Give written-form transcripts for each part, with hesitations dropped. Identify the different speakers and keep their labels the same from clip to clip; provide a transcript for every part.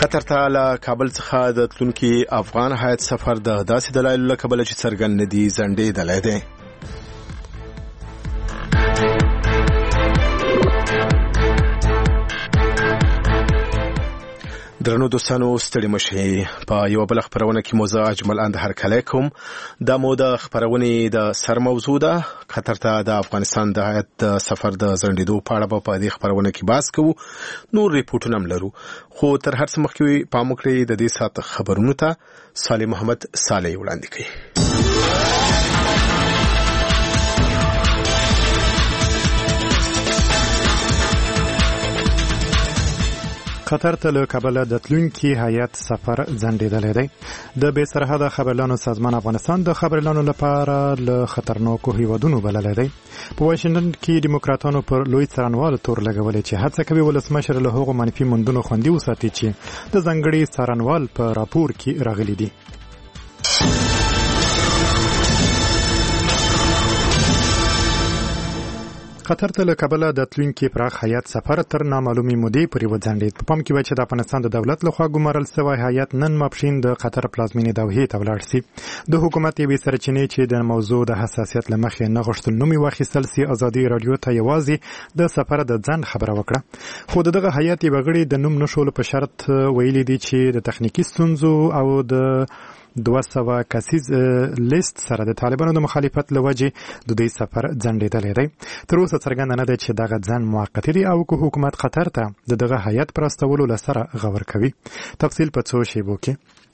Speaker 1: قطر ته له کابل څخه د تلونکي افغان هیات سفر د داسې دلایلو له کبله چې څرګند نه دي ځنډېدلی دی. درنو دوستانو ستړي مشئ. په یو بل خبرونه کې موزه اجمل اند هرکلی کوم. دا مو د خبرونې د سر موضوع ده. قطر ته د افغانستان د هیات د سفر د ځنډېدو په اړه په دې خبرونه کې بحث کوو. نور ریپورټونه هم لرو، خو تر هر څه مخکې پام وکړئ د دې ساعت خبرونو ته. صالح محمد صالح وړاندې کوي. قطر ته له کابل د تلونکي هیات سفر ځنډېدلی دی. د بې سرحده خبرلانو سازمان افغانستان د خبرلانو لپاره له خطرناکو هیوادونو بللی دی. په واشنګټن کې دیموکراتانو پر لوی څارنوال تور لګولې چې هڅه کوي ولسمشر له هغو منفي موندنو خوندي وساتي چې د ځانګړي څارنوال په راپور کې راغلي دي. قطر ته له کابل د تلونکي پراخ هیات سفر تر نامعلومې مودې پورې وځنډېد. په پام کې وای چې د افغانستان د دولت لخوا ګمارل شوی هیات نن ماپښین د قطر پلازمینې دوحې ته ولاړ شي. د حکومت یوې سرچینې چې د موضوع د حساسیت له مخې نه غوښتل نوم یې واخیستل سي ازادي رادیو ته یوازې د سفر د ځنډ خبره وکړه. خو دغه هیات یې وګړي د نوم نشول په شرط ویلي دي چې د تخنیکی ستونزو او د 200 کسیز لیست سره د طالبانو د مخالفت لوجه د دې سفر ځنډېدلی دی. تر اوسه څرګنده نه ده چې دغه ځنډ موقتی دی او که حکومت قطر ته دغه هیات پراستولو لسره غور کوي. تفصیل په څو شیبو کې.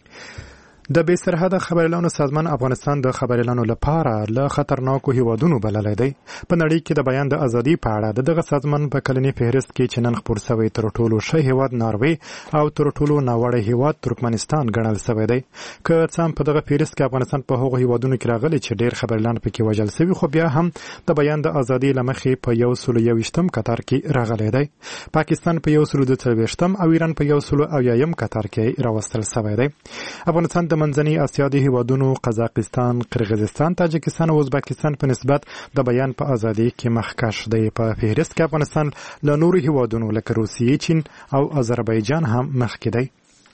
Speaker 1: د بې سرحده خبرلانو سازمان افغانستان د خبرلانو لپاره له خطرناکو هیوادونو بللی دی. په نړۍ کې د بیان د ازادي په اړه دغه سازمان په کلنی فهرست کې چې نن خپور شوی تر ټولو ښه هیواد ناروې او تر ټولو ناوړه هیواد ترکمنستان ګڼل شوی دی. که څه هم په دغه فهرست کې افغانستان په هغو هیوادونو کې راغلی چې ډیر خبرلان پکې وژل شوي، خو بیا هم د بیان د ازادي لمخې په 121م قطر کې راغلی دی. پاکستان په 140م او ایران په 180م قطر کې راوستل شوی دی. افغانستان د منځنۍ اسیا د هیوادونو قزاقستان، قرغیزستان، تاجکستان او ازبکستان په نسبت د بیان په ازادي کې مخکښ دی. په فهرست کې افغانستان له نورو هیوادونو لکه روسیې، چین او آذربایجان هم مخکې دی.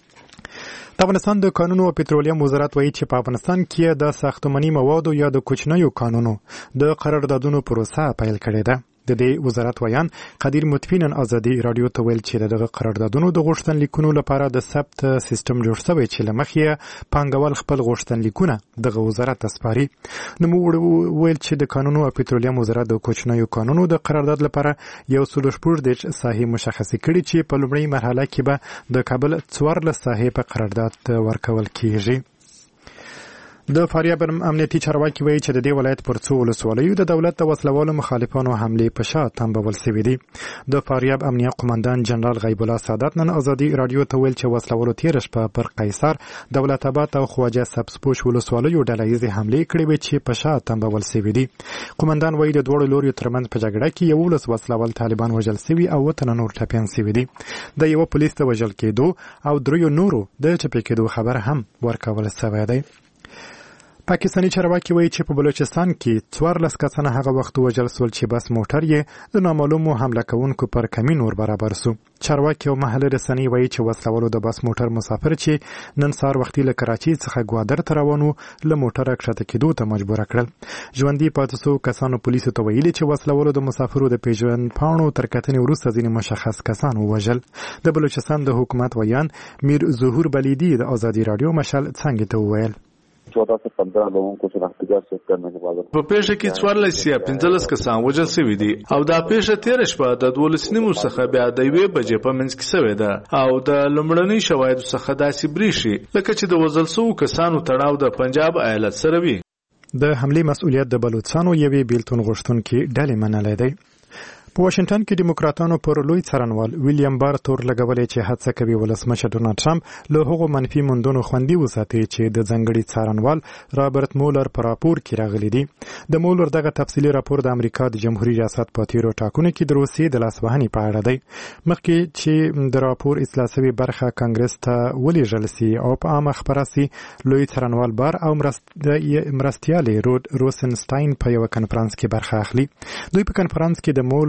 Speaker 1: د افغانستان د کانونو او پټرولیم وزارت وایي چې په افغانستان کې د ساختماني موادو یا د کوچنیو کانونو د قراردادونو پروسه پیل کړې ده. د دې وزارت ویان قدیر متفینن ازادي رادیو ته ویل چې دغه قراردادونو د غوښتنلیکونو لپاره د ثبت سیستم جوړ شوی چې لمخې پانګوال خپل غوښتنلیکونه دغه وزارت ته سپاري. نو موږ ویل چې د قانونو او پټرولیم وزارت د کوچنیو قانونو د قرارداد لپاره 114 ساحې مشخصې کړي چې په لومړۍ مرحله کې به د کابل 14 ساحې په قرارداد ورکول کیږي. د فاریاب امنیتي چارواکي وایي چې د دې ولایت پر څو ولسوالیو د دولت د وسلوالو مخالفانو حملې په شا تنبول شوي دي. د فاریاب امنیه قومندان جنرال غیب الله سادات نن ازادي رادیو ته ویل چې وسلوالو تېره شپه پر قیصر، دولت آباد او خواجه سبزپوش ولسوالیو ډله ییزې حملې کړې وې چې په شا تنبول شوي دي. قومندان وایي د دواړو لوریو ترمنځ په جګړه کې 11 وسلوال طالبان وژل شوي او 9 نور ټپیان شوي دي. د یو پولیس د وژل کېدو او 3 نورو د ټپي کېدو خبر هم ورکول شوی دی. پاکستاني چارواکي وایي چې په بلوچستان کې 14 کسانه هغه وخت وژل شول چې بس موټر یې د نامعلومو حمله کوونکو پر کمین ور برابر شو. چارواکي او محلي رسنۍ وایي چې وسلوالو د بس موټر مسافر چې نن سهار وختي له کراچۍ څخه ګوادر ته روان و له موټره کښته کېدو ته مجبور کړل. ژوندي پاتې شوو کسانو پولیسو ته ویلي چې وسلوالو د مسافرو د پیژند پاڼو تر کتنې وروسته ځینې مشخص کسان ووژل. د بلوچستان د حکومت ویان میر ظهور بلیدي د ازادي رادیو مشال څنګه ته وویل
Speaker 2: 14 से 15 लोगों को शनाख्तीकार से करने के बाद
Speaker 3: په پیښه کې 14 یا 15 کسان وژل شوي دي او دا پیښه تیر شپه د 12 نیمو څخه بیا د 1 بجې په منځ کې شوې ده او د لومړنۍ شواهد څخه داسې بریښي لکه چې د وژل شوو کسانو تړاو د پنجاب ایالت سره وي. د حملې مسؤلیت د بلوچستانو یوې بیلتون غوښتونکي ډلې منلی دی. په واشنګټن کې دیموکراتانو پر لوی څارنوال ویلیام بار تور لګولې چې هڅه کوي ولسمشر ډونالد ټرمپ له هغو منفي موندنو خوندي وساتي چې د ځانګړي څارنوال رابرټ مولر پر راپور کې راغلي دي. د مولر دغه تفصیلي راپور د امریکا د جمهوریت ریاست په تیرو ټاکنو کې د روسیې د لاسوهنې په اړه دی. مخکې چې د راپور اصلاح شوې برخه کانګرس ته ولېږل سي او په عامه خپره سي، لوی څارنوال بار او مرستیالې رود روسنسټاین په یو کنفرانس کې برخه اخلي. دوی په کنفرانس کې د مولر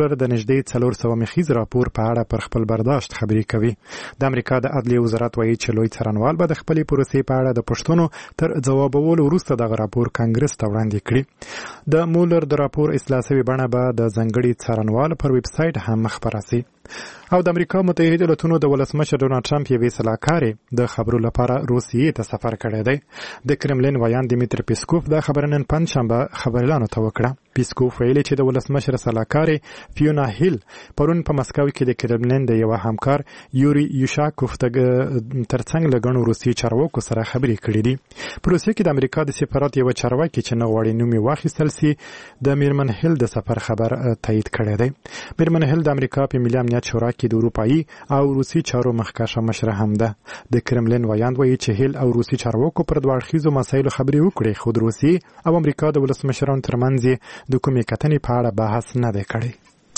Speaker 1: مولر د نږدې 400 مخیز راپور په اړه پر خپل برداشت خبرې کوي. د امریکا د عدلیې وزارت وایي چې لوی څارنوال به د خپلې پروسې په اړه د پوښتنو تر ځوابولو وروسته دغه راپور کانګرس ته وړاندې کړي. د مولر د راپور اصلاح شوې بڼه به د ځانګړي څارنوال پر ویب سایټ هم خپره شي. او د امریکا متحده ایالاتونو د ولسمشر ډونالد ټرمپ یوې سلاکارې د خبرو لپاره روسیې ته سفر کړی دی. د کرملین ویان دیمیتری پیسکوف دا خبره نن پنځشنبه خبريالانو ته وکړه. پیسکوف ویلي چې د ولسمشر سلاکارې فیونا هیل پرون په مسکو کې د کرملین د یو همکار یوري یوشاکوف ترڅنګ له ګڼو روسي چارواکو سره خبرې کړې دي. په روسیې کې د امریکا د سفارت یو چارواکي چې نه غواړي نوم یې واخیستل سي د میرمن هیل د سفر خبر تایید کړی دی. میرمن هیل د امریکا په ملي امنیت شورا کې د اروپایي او روسي چارو مخکښه مشره هم ده. د کرملین ویاند وایي چې هیل او روسي چارواکو پر دوه اړخیزو مسایلو خبرې وکړې، خو د روسیې او امریکا د ولسمشرانو ترمنځ د کومې کتنې په اړه بحث نه دی کړی.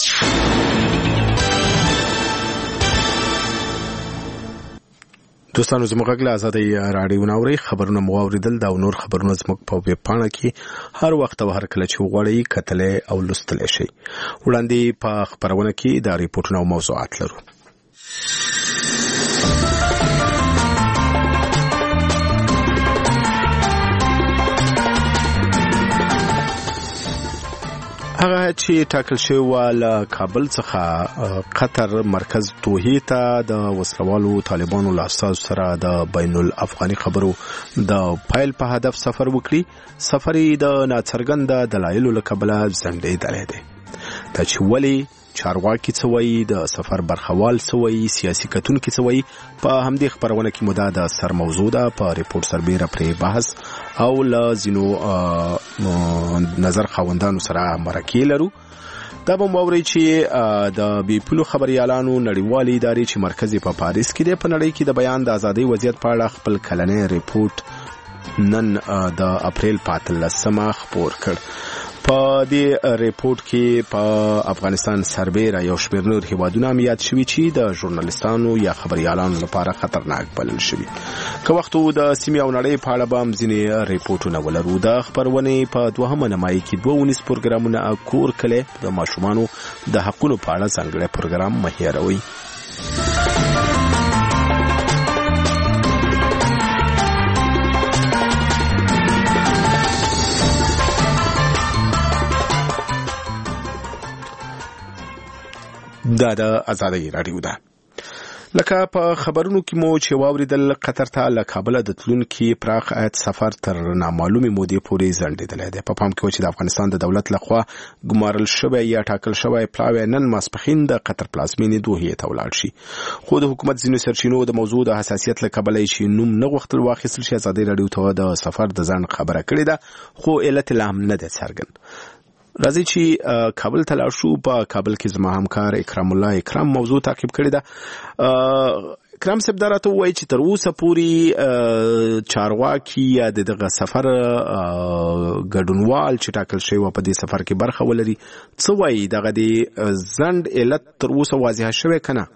Speaker 4: دوستانو زموږ غږ له آزادۍ راډیو ناوري خبرونه مو اوریدل دا نور خبرونه زموږ په ویب پاڼه کې هر وخت او هر کله چې وغواړئ کتلې او لوستلی شئ. وړاندې په خبرونه کې دا ریپورټونه او موضوعات لرو. هغه چې ټاکل شوی و له کابل څخه قطر مرکز دوحې ته د وسلوالو طالبانو له استازو سره د بین الافغاني خبرو د پایل په هدف سفر وکړي. سفر یې د ناڅرګنده دلایلو له کبله ځنډېدلی دی. دا چې ولې چارواکي څه وایي، د سفر برخوال څه وایي، سیاسي کتونکي څه وایي، په همدې خبرونه کې مو دا د سر موضوع ده. په ریپورټ سربیره پرې بحث او له ځینو نظر خاوندانو سره مرکې لرو. دا به مو اورئ چې د بي پولو خبريالانو نړیوالې ادارې چې مرکز په پاریس کې دی په نړۍ کې د بیان د ازادۍ وضعیت په اړه خپل کلنی ریپورټ نن د اپریل 15 خپور کړ. په دې ریپورت کې په افغانستان سربېره یو شمېر نور هیوادونه هم یاد شوي چې د ژورنالیستانو یا خبريالانو لپاره خطرناک بلل شوي. که وخت د سیمې او نړۍ په اړه به هم ځینې ریپورټونه ولرو. د خپرونې په دوهمه نیمایي کې 2 پروګرامونه کور کلی د ماشومانو د حقونو په اړه ځانګړی پروګرام مه هېروئ. دا د آزادۍ راډیو ده. لکه په خبرونو کې مو چې واوریدل قطر ته له کابل د تلونکي پراخ عاید سفر تر نامعلومې مودې پورې ځنډېدلی دی. په پام کې و چې د افغانستان د دولت لخوا ګمارل شوی یا ټاکل شوی پلاوی نن ماسپښین د قطر پلازمینې دوحې ته ولاړ شي. خو د حکومت ځینو سرچینو د موضوع د حساسیت له کبله چې نوم نه غوښتل واخیستل شي. آزادۍ راډیو ته د سفر د ځنډ خبره کړې ده، خو علت لا هم نه دی څرګند. راځي چې کابل ته لاړ شو. په کابل کې زما همکار اکرام الله اکرام موضوع تعقیب کړې ده. اکرام صاحب دا راته ووایي چې تر اوسه پورې چارواکي یا دغه سفر ګډونوال چې ټاکل شوی و په دې سفر کې برخه ولري څه وایي؟ دغه د ځنډ علت تر اوسه واضح شوی که نه؟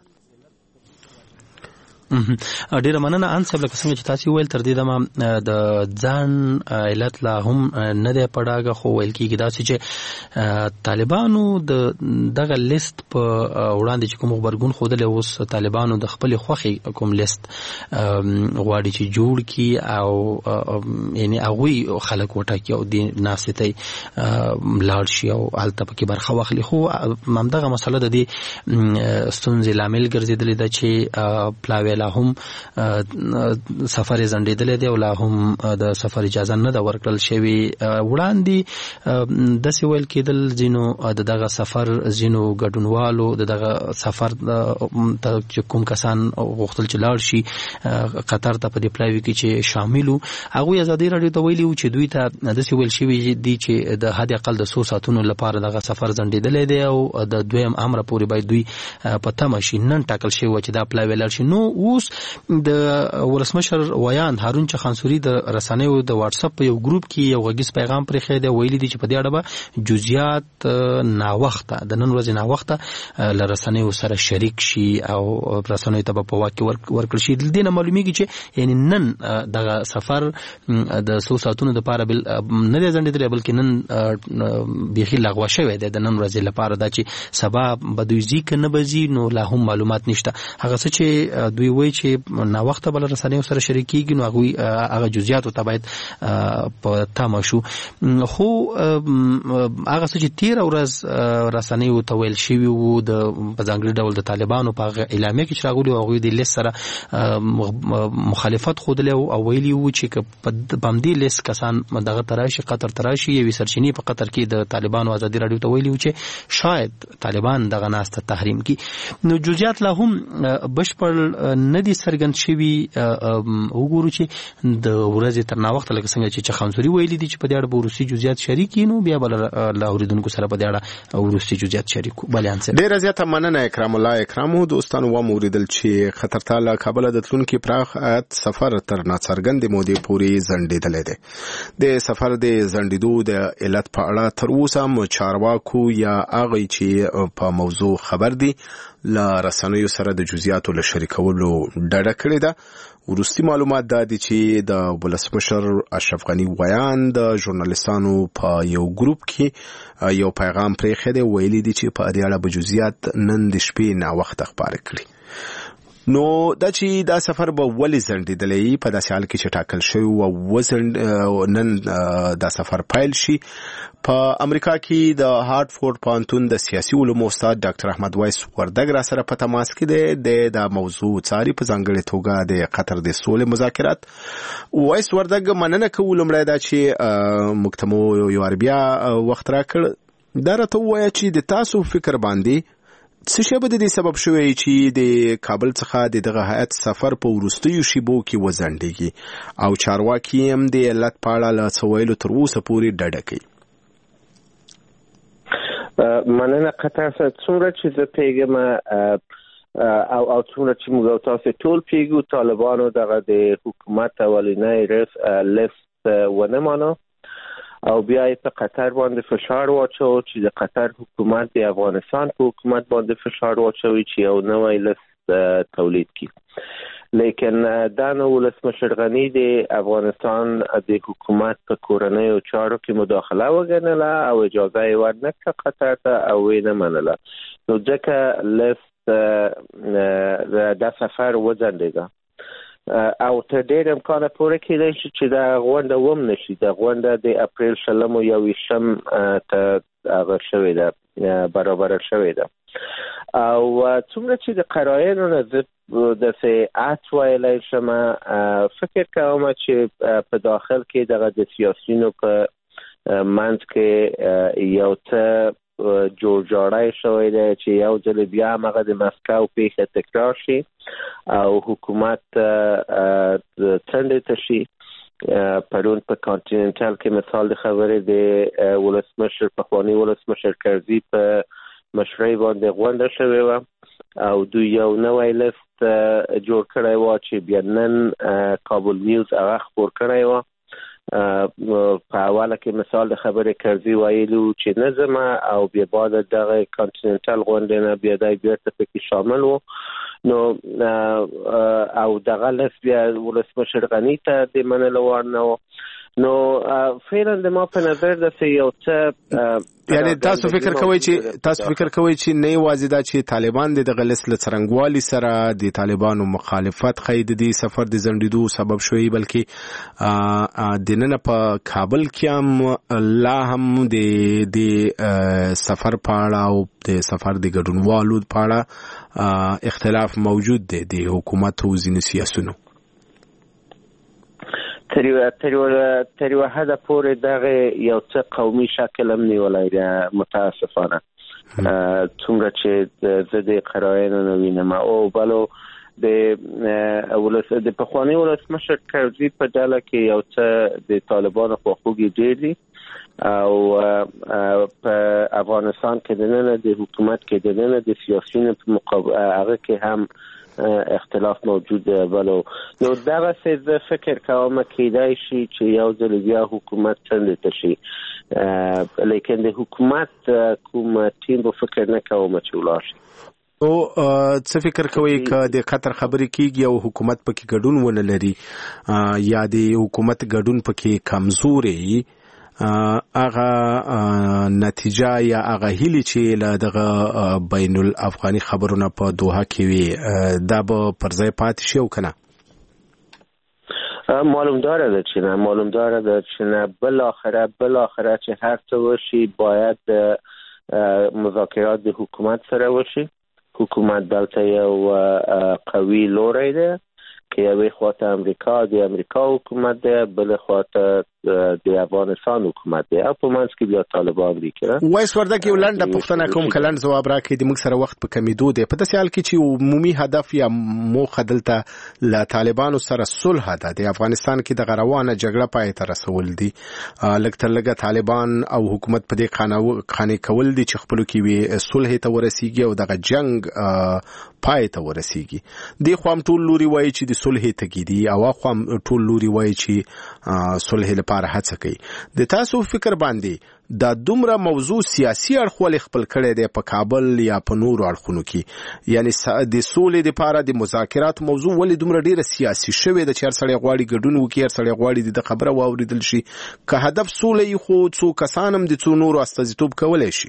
Speaker 5: ډیره مننه ان صاحب. لکه څنګه چې تاسو ویل تر دې دمه د ځان علت لا هم نه دی پړاګه، خو ویل کېږي دا چې طالبانو دغه لیست په وړاندې چې کوم خبرګون ښودلی اوس طالبانو د خپلې خوښې کوم لیست غواړي چې جوړ کړي او یعنی هغوی خلک وټاکي او دې ناستې ته لاړ شي او هلته پکې برخه واخلي. خو همدغه مسله د دې ستونزې لامل ګرځېدلې ده چې پلاوی لا هم سفر ځنډېدلی دی او لا هم د سفر اجازه نه ده ورکړل شوې. وړاندې داسې ویل کېدل ځینو د دغه سفر ځینو ګډونوالو د دغه سفر چې کوم کسان غوښتل چې لاړ شي قطر ته په دې پلاوي کې چې شامل وو، هغوی ازادۍ راډیو ته ویلي وو چې دوی ته داسې ویل شوي دي چې د حد اقل د 100 ساعتونو لپاره دغه سفر ځنډېدلی دی او د دویم امر پورې باید دوی په تمه شي. نن ټاکل شوی و چې دا پلاوی لاړ شي. نو اوس د ولسمشر ویان هارون چخانسوري د رسنیو د واتس اپ په یو ګروپ کې یو غږیز پیغام پرې خېده ویلي دي چې په دې اړه به جزئیات ناوخته د نن ورځې ناوخته لرسنیو سره شریک شي او رسنیو ته په واقع ورکړل شي. د دې نه معلومیږي چې یعنی نن دغه سفر د څو ساعتونو لپاره بل نه دی ځنډېدلی بلکې نن بیخي لغوه شوی دی د نن ورځې لپاره دا چې سبا به دوی ځي که نه به ځي نو لا هم معلومات نشته. هغه څه چې دوی وایي چې ناوخته به له رسنیو سره شریک کېږي نو هغه جزئیاتو ته باید په تمه شو. خو هغه څه چې تېره ورځ رسنیو ته ویل شوي وو په ځانګړي ډول د طالبانو په هغه اعلامیه کې چې راغلي وو هغوی د لیست سره مخالفت ښودلی او ویلي وو چې په همدې لیست کسان دغه ته راشي قطر ته راشي یوې سرچینې په قطر کې د طالبانو ازادي راډیو ته ویلي وو چې شاید طالبان دغه ناسته تحریم کی. نو جزئیات لا هم بشپړ نه دي څرګند شوي. وګورو چې د ورځې تر ناوخته لکه څنګه چې چخانسوري ویلي دي چې په دې اړه به وروستي جزئیات شریک نو بیا به له اورېدونکو سره په دې اړه وروستي جزئیات شریک کړو. بلې انصر
Speaker 4: ډېره زیاته مننه اکرام الله. اکرامو دوستانو واوریدل چې خطرته له کابل د تلونکي پراخ سفر تر ناڅرګندې مودې پورې ځنډېدلی دی. د سفر د ځنډېدو د علت په اړه تر اوسه هم چارواکو یا هغه چې په موضوع خبر دي له رسنیو سره د جزئیاتو له شریکولو ډډه کړې ده. وروستي معلومات دا دي چې د ولسمشر اشرف غني ویان د ژورنالیستانو په یو ګروپ کې یو پیغام پرې خېده ویلي دي چې په دې اړه به جزئیات نن د شپې ناوخته خبرې کړي. نو دا چې دا سفر به ولې ځنډېدلی په داسې حال کې چې ټاکل شوی و نن دا سفر پیل شي. په امریکا کې د هارټفورد پوهنتون د سیاسي علومو استاد ډاکټر احمد وایس وردګ را سره په تماس کې دی. د موضوع څاري په ځانګړې توګه د قطر د سولې مذاکرات. وایس وردګ مننه کوو لومړی دا چې موږ ته مو یو بیا وخت راکړ. دا راته ووایه چې د تاسو فکر باندې څه شی به د دې سبب شوی چې د کابل څخه دغه هیئت سفر په وروستیو شیبو کې وځنډېږي او چارواکي هم د علت په اړه له څه ویلو تر اوسه پورې ډډه کوي؟
Speaker 6: مننه قطر صاحب. څومره چې زه پیږم او څومره چې موږ تاسو ټول پیږو طالبانو دغه د حکومت اولنی لیست ونه مانو او بیا په قطر باندې فشار واچو چې د قطر حکومت د افغانستان په حکومت باندې فشار واچوي چې یو نوی لیست تولید کړي. لیکن دا نو ولسمشر غني د افغانستان د حکومت په کورنیو چارو کې مداخله وګڼله او اجازه یې ورنکړه قطر ته او یې نه منله. نو ځکه لیست دا سفر وځنډېده او تر ډېر امکانه پوره کېدای شي چې دا غونډه وم نشي. دا غونډه د اپریل 21 ته هغه شوې ده برابره شوې ده او څومره چې د قراینو نه داسې عت ویلی شم فکر کوم چې په داخل کې دغه د سیاسیونو په منځ کې یو څه جوړجاړی شوی دی چې یو ځل بیا هغه د مسکو پیښه تکرار شي او حکومت څنډې ته شي. پرون په کانټیننټل کې مثال د خبرې د ولسمشر پخوانی ولسمشر کرزي په مشرۍ باندې غونډه شوې وه او دوی یو نوی لیست جوړ کړی و چې بیا نن کابل نیوز هغه خپور کړی و. په اوله کې مثال د خبرې کرزي ویلو چې نه ځمه او بیا بعد دغه کانټیننټل غونډې نه بیا دی بیرته پکې شامل و. نو او دغه لیست بیا ولسمشر غني ته د منلو وړ نه و. نو فعلا د ما په نظر داسې یو څه
Speaker 4: یعنی تاسو فکر کوئ چې نه یوازې دا چې طالبان د دغه لیست له څرنګوالي سره د طالبانو مخالفت ښایي د دې سفر د ځنډېدو سبب شوی بلکې دننه په کابل کې هم لا هم د سفر په اړه او د سفر د ګډونوالو په اړه اختلاف موجود دی د حکومت او ځینو سیاسونو.
Speaker 6: تر یوه حده پورې دغه یو څه قومي شکل هم نیولی دی متاسفانه څومره چې زه د قراینو نه وینم او بلو د پخواني ولسمشر کرزي په ډله کې یو څه د طالبانو خواخوږي ډېر دي او په افغانستان کې دننه د حکومت کې دننه د سیاسیونو په مقابل هغه کې هم اختلاف موجود ده. ولو نو دغه څه فکر کوم کېدای شي چې یو ځل بیا حکومت څنګه تشي، لیکن د حکومت کوم ټیم په فکر نه کوم چې ولاړ شي.
Speaker 4: او څه فکر کوي چې د قطر خبرې کیږي او حکومت پکې ګډون ونه لري یا د حکومت ګډون پکې کمزوري، هغه نتیجه یا هغه هیلي چې له دغه بین الافغاني خبرونه په دوحه کې وي دا به پر ځای پاتې شي او کنه؟
Speaker 6: معلوم داره چې نه بالاخره چې هر څه وشي باید مذاکرات د حکومت سره وشي. حکومت دلته یو قوي لوری ده که یوې خواته امریکا حکومت ده، بل خواته د افغانستان حکومت ده، او په منځ کې بیا طالبان دي کنه.
Speaker 4: وایس ورده کې ولنډه پوښتنه کوم، کلند جواب راکړي. د موږ سره وخت په کمیدو دی، په داسې حال کې چې عمومي هدف یا موخه دلته له طالبانو سره صلح ده، د افغانستان کې د روانه جګړه پای ته رسول دي، لږ تر لږه طالبان او حکومت په دې خانه کول دي چې خپل کې وي صلح ته ورسیږي او دغه جنگ پای ته ورسیږي. د خوام ټول لوري وایي چې د صلح تګیدي او خوام ټول لوري وایي چې صلح لپاره هڅه کوي. د تاسو فکر باندې دا دومره موضوع سیاسي اړخ خپل کړی دی په کابل یا په نورو اړخونو کې، یعنی د سولې لپاره د مذاکرات موضوع ولې دومره ډیره سیاسي شوې ده چې هر سړی غواړي ګډون وکړي، هر سړی غواړي د خبره واوریدل شي؟ که هدف سولې خو څو کسان هم د څو نورو استازیتوب کولی شي.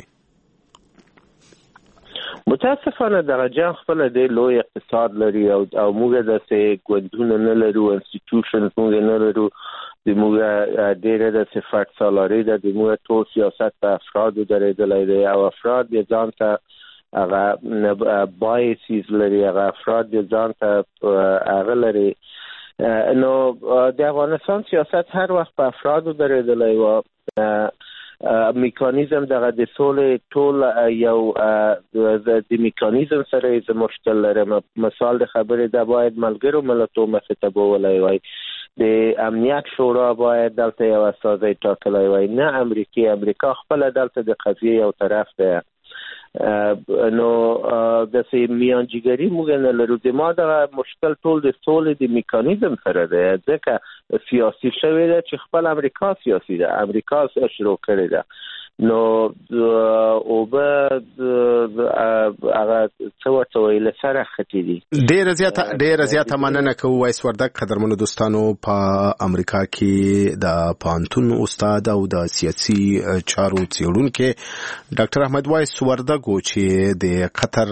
Speaker 6: متاسفانه دغه جنگ خپل د لوی اقتصاد لري او موږ داسې ګوندونه نه لرو، انسټیټیوشنز موږ نه لرو، د موږ ډېره داسې فرد سالاري ده، د موږ ټول سیاست په افرادو درېدلی دی او افراد یې ځان ته هغه بایسیز لري، هغه افراد یې ځان ته هغه لري. نو د افغانستان سیاست هر وخت په افرادو درېدلی و. میکانیزم دغه د سولې ټول یو د میکانیزم سره یې مشکل لري. مثال د خبرې ده باید ملګرو ملتونو مخې ته بولی وای، د امنیت شورا باید دلته یو استازی ټاکلی وای، نه امریکا خپل دلته د قضیې یو طرف ده. نو داسې میانجیګري موږ نه لرو. د ما دغه مشکل ټول د سولې د میکانیزم سره ده، ځکه سیاسي شوې ده چې خپل امریکا سیاسي ده، امریکا شروع کړې ده. نو او به هغه څه ورته ویل سره ختی دي.
Speaker 4: ډېر زیاته مننه کوو وایس وردک. قدرمنو دوستانو، په امریکا کې د پوهنتون استاد او د سیاسي چارو څېړونکی ډاکټر احمد وایس وردک و چې د قطر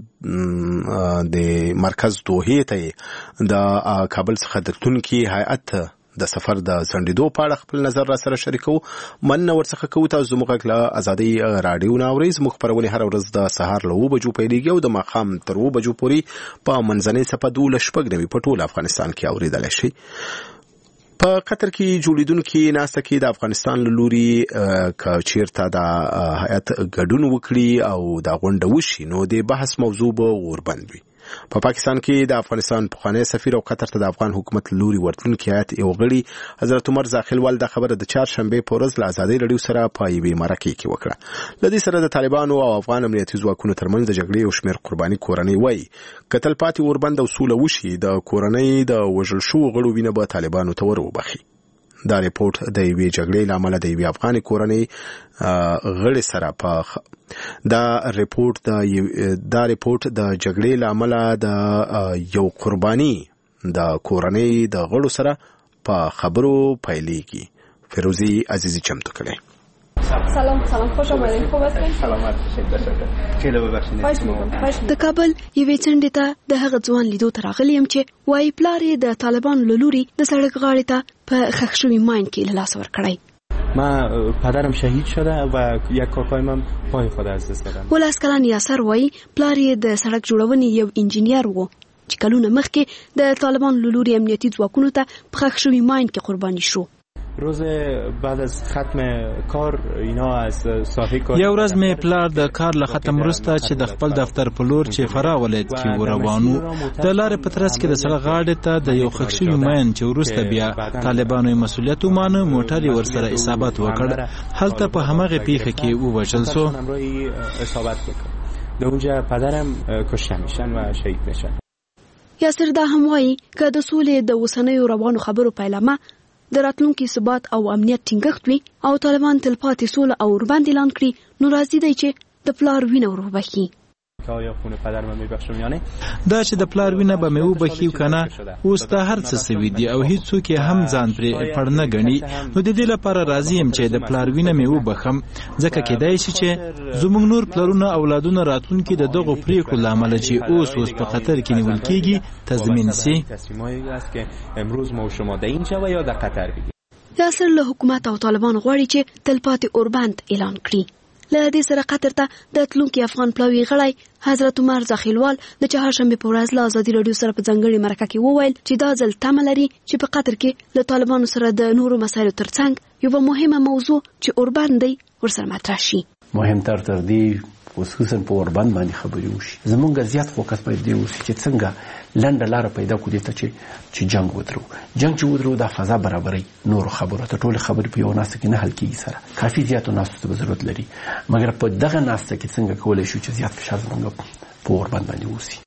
Speaker 4: د مرکز دوحې ته د کابل څخه درتونکي هیئت د سفر د ځنډېدو په اړه خپل نظر را سره شریکو. مننه ورڅخه کوو. تاسو زموږ غږ له ازادۍ راډیو نه اورئ. زموږ خپرونې هره ورځ د سهار له 7 بجو پیلېږي او د ماښام تر 2 بجو پورې په منځنۍ صفحه 12:09 په ټول افغانستان کې اورېدلی شي. په قطر کې جوړیدونکي ناسته کې د افغانستان له لوري که چیرته د هیئت ګډون وکړي او د غونډه وشي نو د بحث موضوع به غوربند وي. په پاکستان کې د افغانستان پخوانی سفیر او قطر ته د افغان حکومت لوري ورتلونکي هیئت یو غړي حضرت عمر زاخیلوال د خبره د چهارشنبې په ورځ له ازادۍ راډیو سره په یوې مرکې کې وکړه. له دې سره د طالبانو او افغان امنیتي ځواکونو ترمنځ د جګړې یو شمېر قرباني کورنۍ وایي که تلپاتې اوربند او سوله وشي د کورنۍ د وژل شوو غړو وینه به طالبانو ته ور وبخي. دا ریپورت د یوې جګړې له امله د یوې افغاني کورنۍ غړي سره دا ریپورت د جګړې له امله د یو قرباني د کورنۍ د غړو سره په خبرو پیلېږي. فیروزی عزیزی چمتو کړي.
Speaker 7: سلام خوش آمدید. خوب هستین؟
Speaker 8: سلامت باشید. تشکر. خیلی ببخشید.
Speaker 7: د کابل یوې څنډې ته د هغه ځوان لیدو ته راغلی یم چې وایي پلار یې د طالبانو له لوري د سړک غاړې ته په ښخ شوي ماین کې له لاسه ورکړی.
Speaker 8: من پدرم شهید شده و یک کاکایم هم پای خود از دست دادم.
Speaker 7: 12 کلن یاسر وایي پلار یې د سړک جوړونې یو انجینیر و چې کلونه مخکې د طالبانو له لوري امنیتي ځواکونو ته په ښخ شوي ماین کې قرباني شو.
Speaker 8: روز بعد از ختم کار اینا از ساحه کار
Speaker 5: یو ورځ مې پلار د کار له ختم وروسته چې د خپل دفتر په لور چې فراه ولایت کې روانو د لارې په ترڅ کې د سړک غاړې ته د یو ښخ شوي ماین چې وروسته بیا طالبانو یې مسؤلیت ومانه موټر یې ورسره اصابت وکړ. هلته په همغه پیښه کې ووژل سو.
Speaker 8: در اونجا پدرم کشته میشن و شهید میشن.
Speaker 7: یاسر دا هم وایي که د سولې د اوسنیو روانو خبرو پیلامه د راتلونکي ثبات او امنیت ټینګښت وي او طالبان تلپاتې سوله او اوربند اعلان کړي نو راځي دی چې د پلار وینه ور وبخي.
Speaker 8: آیا خون پدرم میبخشم یا نه؟
Speaker 9: دا چې د پلار وینه به مې وبخي کنه اوس دا هر څه سوي دي او هیڅوک هم ځان پرې پړ نه غني. نو د دې لپاره راضي يم چې د پلار وینه مې وبخم ځکه کېدای شي چې زموږ نور پلرونه اولادونه راتلونکي د دغه پریکړو لامل چې اوس په خطر کې نیول کېږي تضمین سي.
Speaker 8: تصمیمایی است که امروز ما و شما در اینجا و یا در قطر بگیریم.
Speaker 7: یاسر له حکومت او طالبان غواړي چې تلپاتې اوربند اعلان کړي. له دې سره قطر ته د تلونکي افغان پلاوي غړی حضرت عمر زاخیلوال د چهارشنبې په ورځ له ازادي راډیو سره په ځانګړي مرکه کې وویل چې دا ځل تمه لري چې په قطر کې له طالبانو سره د نورو مسایلو ترڅنګ یوه مهمه موضوع چې اوربند دی ورسره مطرح شي.
Speaker 10: مهمتر تر دې خصوصا په اوربند باندې خبرې وشي. زمونږ زیات فوکس باید دی وشي چې څنګه لنډه لاره پیدا کړو ته چې جنگ ودرو. جنگ چې ودرو د فضا برابرۍ نور خبرو ته ټول خبرې په یو ناسته کې نه حل کیږي. سره کافي زیاتو ناستو ته ضرورت لري مګر په دغه ناسته کې څنګه کولای شو چې زیات فشار زمونږ په اوربند باندې وشي.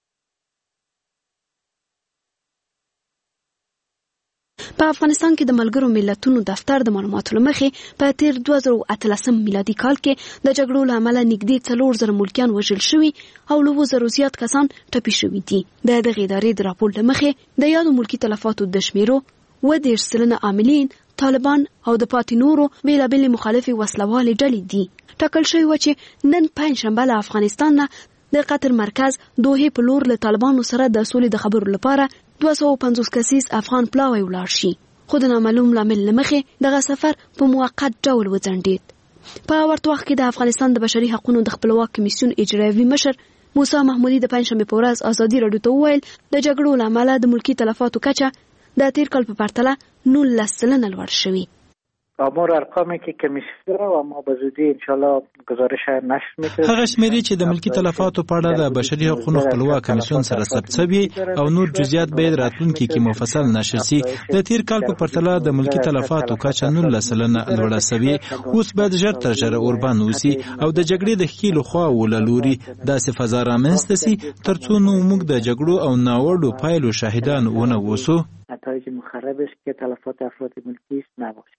Speaker 7: په افغانستان کې د ملګرو ملتونو دفتر د معلوماتو له مخې په تیر 2018 میلادي کال کې د جګړو له امله نږدې 4,000 ملکیان وژل شوي او له 2,000 زیات کسان ټپي شوي دي. د دغې ادارې د راپور له مخې د یادو ملکي تلفاتو د شمیرو 30% عاملین طالبان او د پاتې نورو بېلابېلې مخالفې وسلوالې ډلې دي. ټاکل شوي وه چې نن پنجشنبه له افغانستان نه د قطر مرکز دوحې په لور له طالبانو سره د سولې د خبرو لپاره 250 کسیز افغان پلاوی ولاړ شي. خو د نامعلوم لامل له مخې دغه سفر په موقت ډول وځنډېد. په ورته وخت کې د افغانستان د بشري حقوقو د خپلواک کمیسیون اجرایوي مشر موسی محمودي د پنجشنبې په ورځ ازادي راډیو ته وویل د جګړو له امله د ملکي تلفاتو کچه د تیر کال په پرتله 19% لوړ شوی.
Speaker 11: آمار ارقامی که کمیسیون داره و ما به زودی انشالله گزارش نشر میکنیم.
Speaker 9: هغه شمیرې چې د ملکي تلفاتو په اړه د بشري حقوقو خپلواک کمیسیون سره ثبت شوی او نور جزئیات باید راتلونکي کې مفصل نشر شي. د تیر کال په پرتله د ملکي تلفاتو کچه 19% لوړه شوی. اوس باید ژر تر ژره اوربند وسی او د جګړې د ښکیلو خواوو له لوري داسې فضا رامنځته سي ترڅو موږ د جګړو او ناوړو پایلو شاهدان ونه اوسو.
Speaker 11: نتایج مخرب است که تلفات افراد ملکی است نباشه.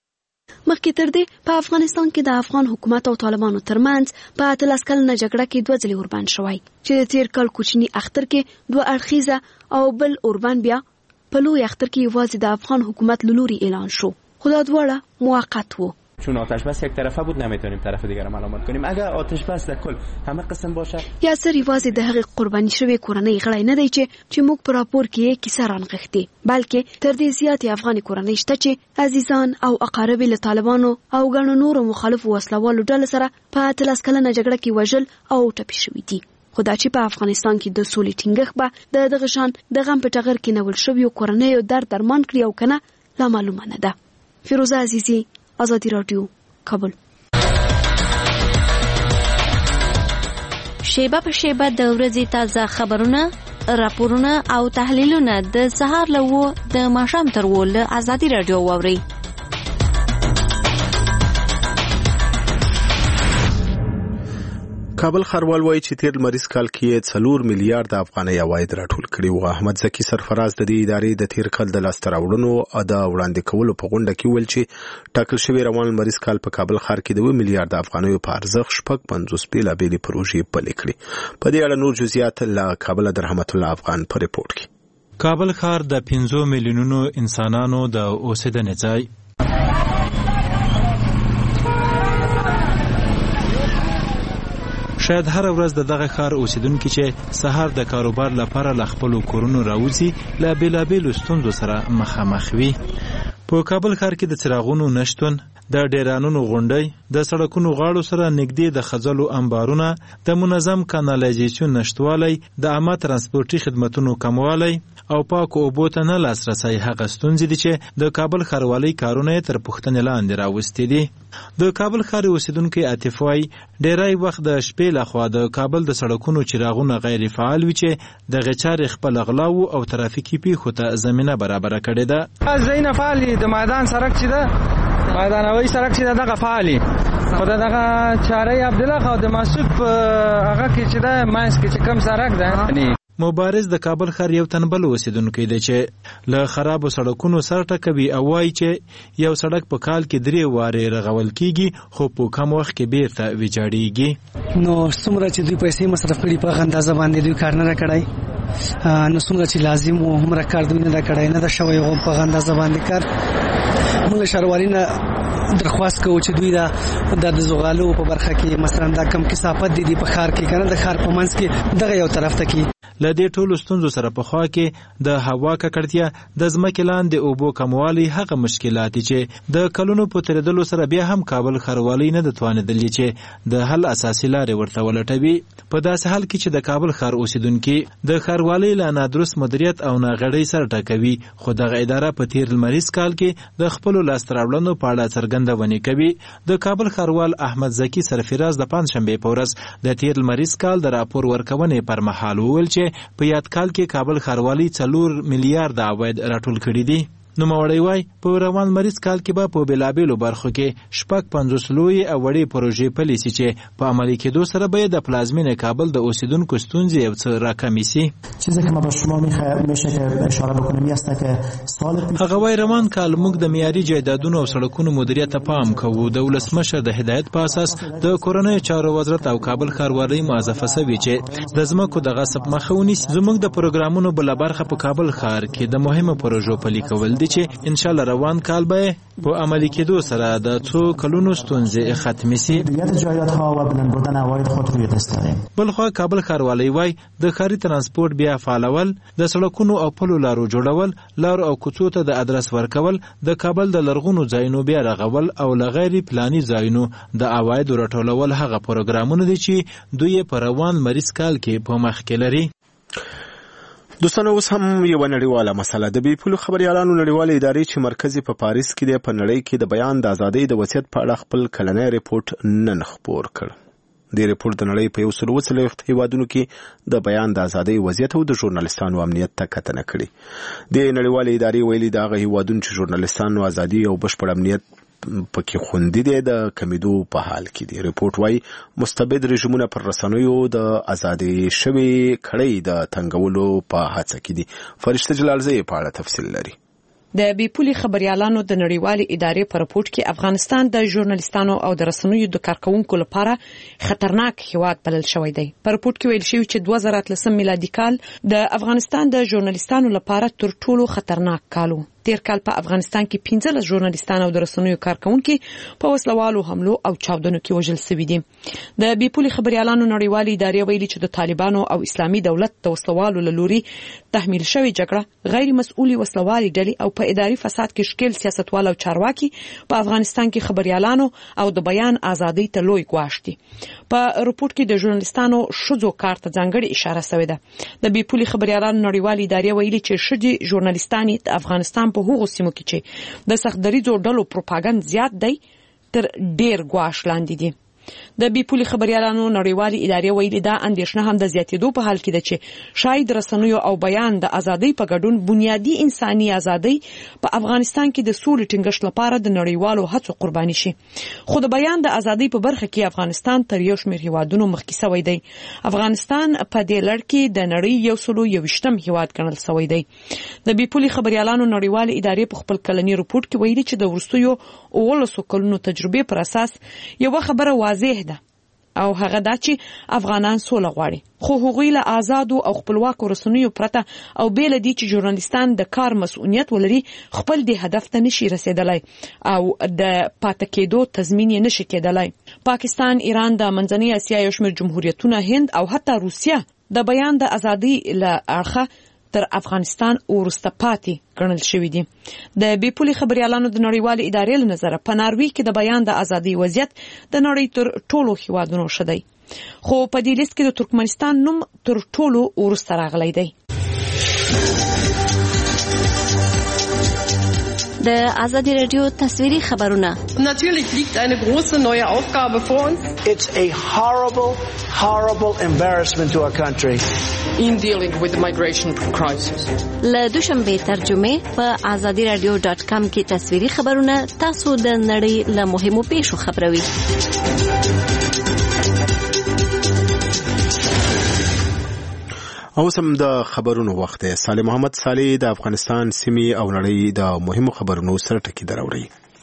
Speaker 7: مخکې تر دې په افغانستان کې د افغان حکومت او طالبانو ترمنځ په 13 کلنه جګړه کې 2 ځلې اوربند شوی چې د تیر کال کوچني اختر کې 2 اړخیزه او بل اوربند بیا په لوی اختر کې یوازې د افغان حکومت له لوري اعلان شو. خو دا دواړه موقت وو.
Speaker 8: چون آتش بس یک طرفه بود نمیتونیم طرف دیگر رو ملامت کنیم. اگر آتش بس در کل همه قسم باشه
Speaker 7: یاسر یوازې د هغې قرباني شوې کورنۍ غړی نه دی چې موږ په راپور کې یې کیسه رانغښتې بلکې تر دې زیاتې افغاني کورنۍ شته چې عزیزان او اقارب له طالبانو او ګڼو نورو مخالفو وسلوالو ډلو سره په 13 کلنه جګړه کې وژل او ټپي شوي دي. خو دا چې په افغانستان کې د سولې ټینګښت به د دغه شان د غم په ټغر کې نول شویو کورنیو درمان کړي او کنه لا معلومه نه ده. فیروزه عزیزی، ازادي راډیو، کابل.
Speaker 12: شیبه په شیبه د ورځې تازه خبرونه، راپورونه او تحلیلونه د سهار له 9 د ماښام تر 10 له ازادي راډیو واورئ.
Speaker 4: کابل ښاروال وایي چې تیر لمریز کال کې 4 میلیارډ افغانۍ عواید راټول کړي وو. احمد زکی سرفراز د دې ادارې د تیر کال د لاسته راوړنو د وړاندې کولو په غونډه کې ویل چې ټاکل شوی روان لمریز کال په کابل ښار کې د 2 میلیارډ افغانیو په ارزښت 50 بیلابېلې پروژې پلي کړي. په دې اړه نور جزئیات له کابل د رحمت الله افغان په ریپورت کې.
Speaker 9: کابل ښار د 15 میلیونونو انسانانو د اوسېدنې ځای شاید هر ورځ د دغه ښار اوسیدونکو چې سهار د کاروبار لپاره ل خپل کورونو راوځي له بیلابېلو ستونزو سره مخامخ وي. په کابل ښار کې د څراغونو نشتون، د ډیرانونو غونډۍ، د سړکونو غاړو سره نږدې د خځلو انبارونه، د منظم کانالیزیشن نشټوالی، د عامه ترانسپورتي خدماتونو کموالی او پاکو اوبو ته نه لاسرسی هغه ستونزې دي چې د کابل ښاروالۍ کارونه تر پوښتنې لاندې راوستي دي. د کابل ښار اوسیدونکي عاطف وایي ډیری وخت د شپې لخوا د کابل د سړکونو چراغونه غیر فعال وي چې د غچارې خپل غلاو او ترافیکي پیښو ته زمینه برابره کړې ده.
Speaker 13: زینه فعالي د میدان سړک چې ده میدانوي سړک چې دغه فعالي خو دغه چارې عبدالله خو د مسعود په هغه کې چې ده ماینس کې چې کم سړک ده
Speaker 9: مبارز د کابل ښار یو تنبل اوسیدونکی دی چې له خرابو سړکونو سر ټکوي او وایي چې یو سړک په کال کې 3 وارې رغول کیږي خو په کم وخت کې بیرته ویجاړیږي.
Speaker 14: نو څومره چې دوی پیسې مصرف کړي په اندازه باندې دوی کار نه کړی، نو څومره چې لازم و همره کار دوی نه کړی، نه دا شوی غو په اندازه باندې کار. موږ شهروالینه درخواست کوو چې دوی د زغالو په برخه کې مثلا دا کم کثافت دي په ښار کې کنه د ښار په منځ کې دغه یو طرف ته کې.
Speaker 9: له دې ټولو ستونزو سره په خوا کې د هوا ککړتیا، د ځمکې لاندې اوبو کموالی هغه مشکلات چې د کلونو په تیریدلو سره بیا هم کابل ښاروالۍ نه توانېدلې چې د حل اساسي لارې ورته ولټوي. په داسې حال کې چې د کابل ښار اوسیدونکي د ښاروالۍ له نادرست مدیریت او ناغړۍ سره ټکوي، خو دغه اداره په تیر لمریز کال کې د خپلو لاسته راوړنو په اړه څرګندونې کوي. د کابل ښاروال احمد زکي سرفراز د پنځشنبې په ورځ د تیر لمریز کال د راپور ورکونې پر مهال وویل چې په یاد کال کې کابل ښاروالۍ 4 میلیارډ عواید راټول کړي دي. نوموړی وایي په روان مریض کال کې به په بېلابېلو برخو کې 50 لویې او وړې پروژې پلي سي چې په عملي کېدو سره به د پلازمینې کابل د اوسیدونکو ستونزې یو څه راکمې سي.
Speaker 15: چیزی که ما به شما میشه که اشاره بکنم این است که سال پیش
Speaker 9: هغه وایي روان کال موږ د معیاري جایدادونو او سړکونو مدیریت ته پام کوو. د ولسمشر د هدایت په اساس د کورنیو چارو وزارت او کابل ښاروالۍ موظفه سوي چې د ځمکو د غصب مخه ونیسي. زموږ د پروګرامونو بله برخه په کابل ښار کې د مهمو پروژو پلي کول دي چې ان شاء الله روان کال به په عملي کېدو سره د څو کلونو ستونزې ختمې سي. بلخوا کابل ښاروالۍ وایي د ښاري ترانسپورت بیا فعالول، د سړکونو او پلو لارو جوړول، لارو او کوڅو ته د ادرس ورکول، د کابل د لرغونو ځایونو بیا رغول او له غیر پلاني ځایونو د عوایدو راټولول هغه پروګرامونه دي چې دوی په روان مریض کال کې په مخ کې لري.
Speaker 4: دوستانو اوس هم یو نړیواله مسله د بیپولو خبريالانو نړیواله ادارې چې مرکزي په پاریس کې د نړۍ کې د بیان د ازادۍ د وصیت په اړه خپل کلنی ریپورت نن خپور کړ. د ریپورت د نړۍ په 140 هیوادونو کې د بیان د ازادۍ وضعیت او د ژورنالیستانو امنیت ته کتنه کړې. د نړیواله ادارې ویلي د هغه هیوادونو چې ژورنالیستانو ازادي او بشپړ امنیت پکې خوندي دي د کمیدو په حال کې دي. ریپورت وايي مستبد رژیمونه پر رسنیو د ازادي شوی کړۍ د تنګولو په هڅه کې دي. فرشته جلالزی په اړه تفصیل لري.
Speaker 16: د بیپولي خبريالانو د نړیوالې ادارې په راپورټ کې افغانستان د ژورنالیستانو او د رسنیو د کارکونکو لپاره خطرناک هیواد بلل شوی دی. په راپورټ کې ویل شوی چې 2013 میلادي کال د افغانستان د ژورنالیستانو لپاره تر ټولو خطرناک کال و. تیر کال په افغانستان کې 15 ژورنالیستان او د رسنیو کارکونکو په وسلوالو حملو او چاودنو کې وژل شوي دي. د بیپولي خبريالانو نړیوالې ادارې ویلي چې د طالبانو او اسلامي دولت د وسلوالو لوري تحمیل شوی جګړه غیر مسؤلي وسلوالي ډلې او په اداري فساد کې شکل سیاستوال او چارواکي په افغانستان کې خبريالانو او د بیان ازادۍ ته لوی ګواښ دي. په راپورټ کې د ژورنالیستانو شذو کار ته ځانګړې اشاره شوې ده. د بیپولي خبريالانو نړیوالې ادارې ویلي چې شذې ژورنالیستان د افغانستان په هغو سیمو کې چې د سختدریځو ډلو پروپاګاندا زیات دی تر ډیر ګواښ لاندې دي. د بیپولي خبريالانو نړیوالې ادارې ویلي دا اندېښنه هم د زیاتېدو په حال کې ده چې شاید رسنیو او بیان د ازادۍ په ګډون بنیادی انساني ازادۍ په افغانستان کې د سولې ټینګښت لپاره د نړیوالو هڅو قرباني شي. خو د بیان د ازادۍ په برخه کې افغانستان تر یو شمېر هیوادونو مخکې شوی دی. افغانستان په دې لړ کې د نړۍ 121م هیواد ګڼل شوی دی. د بیپولي خبريالانو نړیوالې ادارې په خپل کلنی راپورټ کې ویلي چې د وروستیو 19 کلونو تجربې پر اساس یو خبره واضح ده او هغه دا چې افغانان سوله غواړي، خو هغوی له آزادو او خپلواکو رسنیو پرته او بیل دي چې ژورنالیستان د کار مسؤلیت ولري خپل د هدف ته نشي رسیدلای او د پاتې کېدو تضمین نشي کېدلای. پاکستان، ایران، د منځنۍ اسیا یو شمېر جمهوریتونه، هند او حتی روسیه د بیان د ازادۍ له اړخه تر افغانستان ورسته پاتې ګڼل شوی دي. د بیپولي خبريالانو د نړیوالې ادارې له نظره په ناروې کې د بیان د ازادۍ وضعیت د نړۍ تر ټولو هیوادونو ښه دی، خو په دې لیست کې د ترکمنستان نوم تر ټولو ورسته راغلی دی.
Speaker 12: د ازادي رادیو تصویري خبرونه.
Speaker 17: Natürlich liegt eine große neue Aufgabe vor uns.
Speaker 18: It's a horrible embarrassment to our country.
Speaker 17: In dealing with the migration crisis.
Speaker 12: له دوشنبه ترجمه په azadiradio.com کې تصویري خبرونه تاسو د نړۍ له مهمو پیښو خبروي.
Speaker 4: او سم د خبرونو وخت دی. صالح محمد صالح د افغانستان سیمې او نړۍ د مهمو خبرونو سره ټکی دراوړي.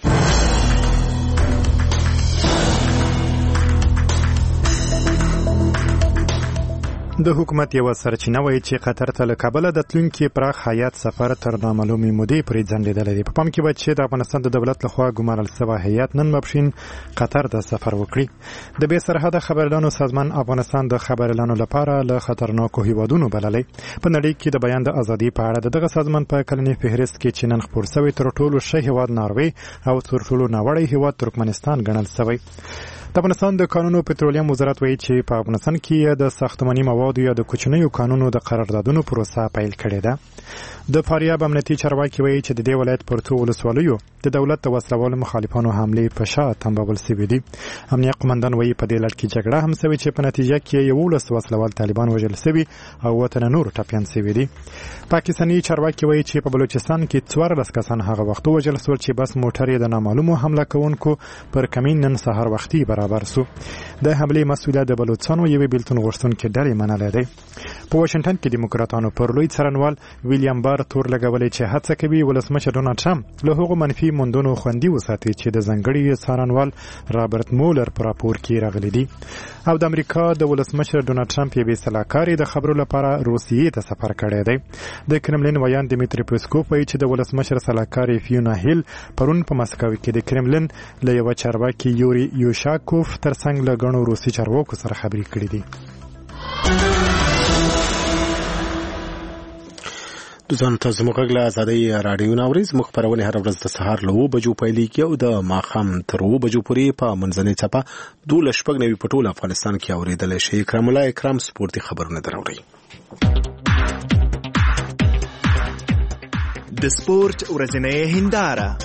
Speaker 1: د حکومت یو سرچینه وایي چې قطر ته له کابل د تلونکي پراخ هیات سفر تر نامعلومې مودې پورې ځنډېدلی دی. په پام کې باید چې د افغانستان د دولت لخوا ګمارل شوی هیات نن ماپښین قطر ته سفر وکړي. د بې سرحده خبريالانو سازمان افغانستان د خبريالانو لپاره له خطرناکو هیوادونو بللی. په نړۍ کې د بیان د ازادۍ په اړه دغه سازمان په کلني فهرست کې چې نن خپور شوی تر ټولو ښه هیواد ناروې او تر ټولو ناوړی هیواد ترکمنستان ګڼل شوی. د افغانستان د قانونو پټرولیم وزارت وایي چې په افغانستان کې د ساختماني موادو یا د کوچنیو قانونو د قراردادونو پروسه پیل کړې ده. د فاریاب امنیتي چارواکي وایي چې د دې ولایت پر څو ولسوالیو د دولت د وسلوالو مخالفانو حملې په شا تنبول شوې دي. امنیه قومندان وایي په دې لړ کې جګړه هم شوې چې په نتیجه کې 11 وسلوال طالبان وژل شوي او وطن نور ټپیان شوي دي. پاکستاني چارواکي وایي چې په بلوچستان کې 14 کسان هغه وخت وژل شول چې بس موټر یې د نامعلومو حمله کوونکو پر کمین نن سهار وختي برابر شو. د حملې مسؤلیت د بلوچستان یوې بیلتون غوښتونکو ډلې منلې ده. په واشنگټن کې دیموکراتانو پر لوی څارنوال ویلیام بار تور لګولې چې هڅه کوي ولسمشر ډونالد ټرمپ له هغو منفي موندنو خوندي وساتي چې د ځنګړي څارنوال رابرټ مولر پر راپور کې راغلي دي. او د امریکا د ولسمشر ډونالد ټرمپ یې سلاکاري د خبرو لپاره روسیې ته سفر کړی دی. د کرملین ویان دمیتری پسکوف وایي چې د ولسمشر سلاکاري فیونا هیل پرون په مسکو کې د کرملین له یو چارواکي یوري یوشاکوف ترڅنګ له غنو روسي چارواکو سره خبرې کړې دي.
Speaker 4: دوزان تاسو موږ له ازادي رادیو ناوري زموږ خبرونه هر ورځ د سهار له 9 بجو پیلېږي او د ماښام تر 9 بجو پورې په منځنۍ چپه 12:09 په ټول افغانستان کې اوریدل شي. اکرام الله اکرام سپورتي خبرونه دراوړي.
Speaker 19: د سپورت ورځنۍ هنداره.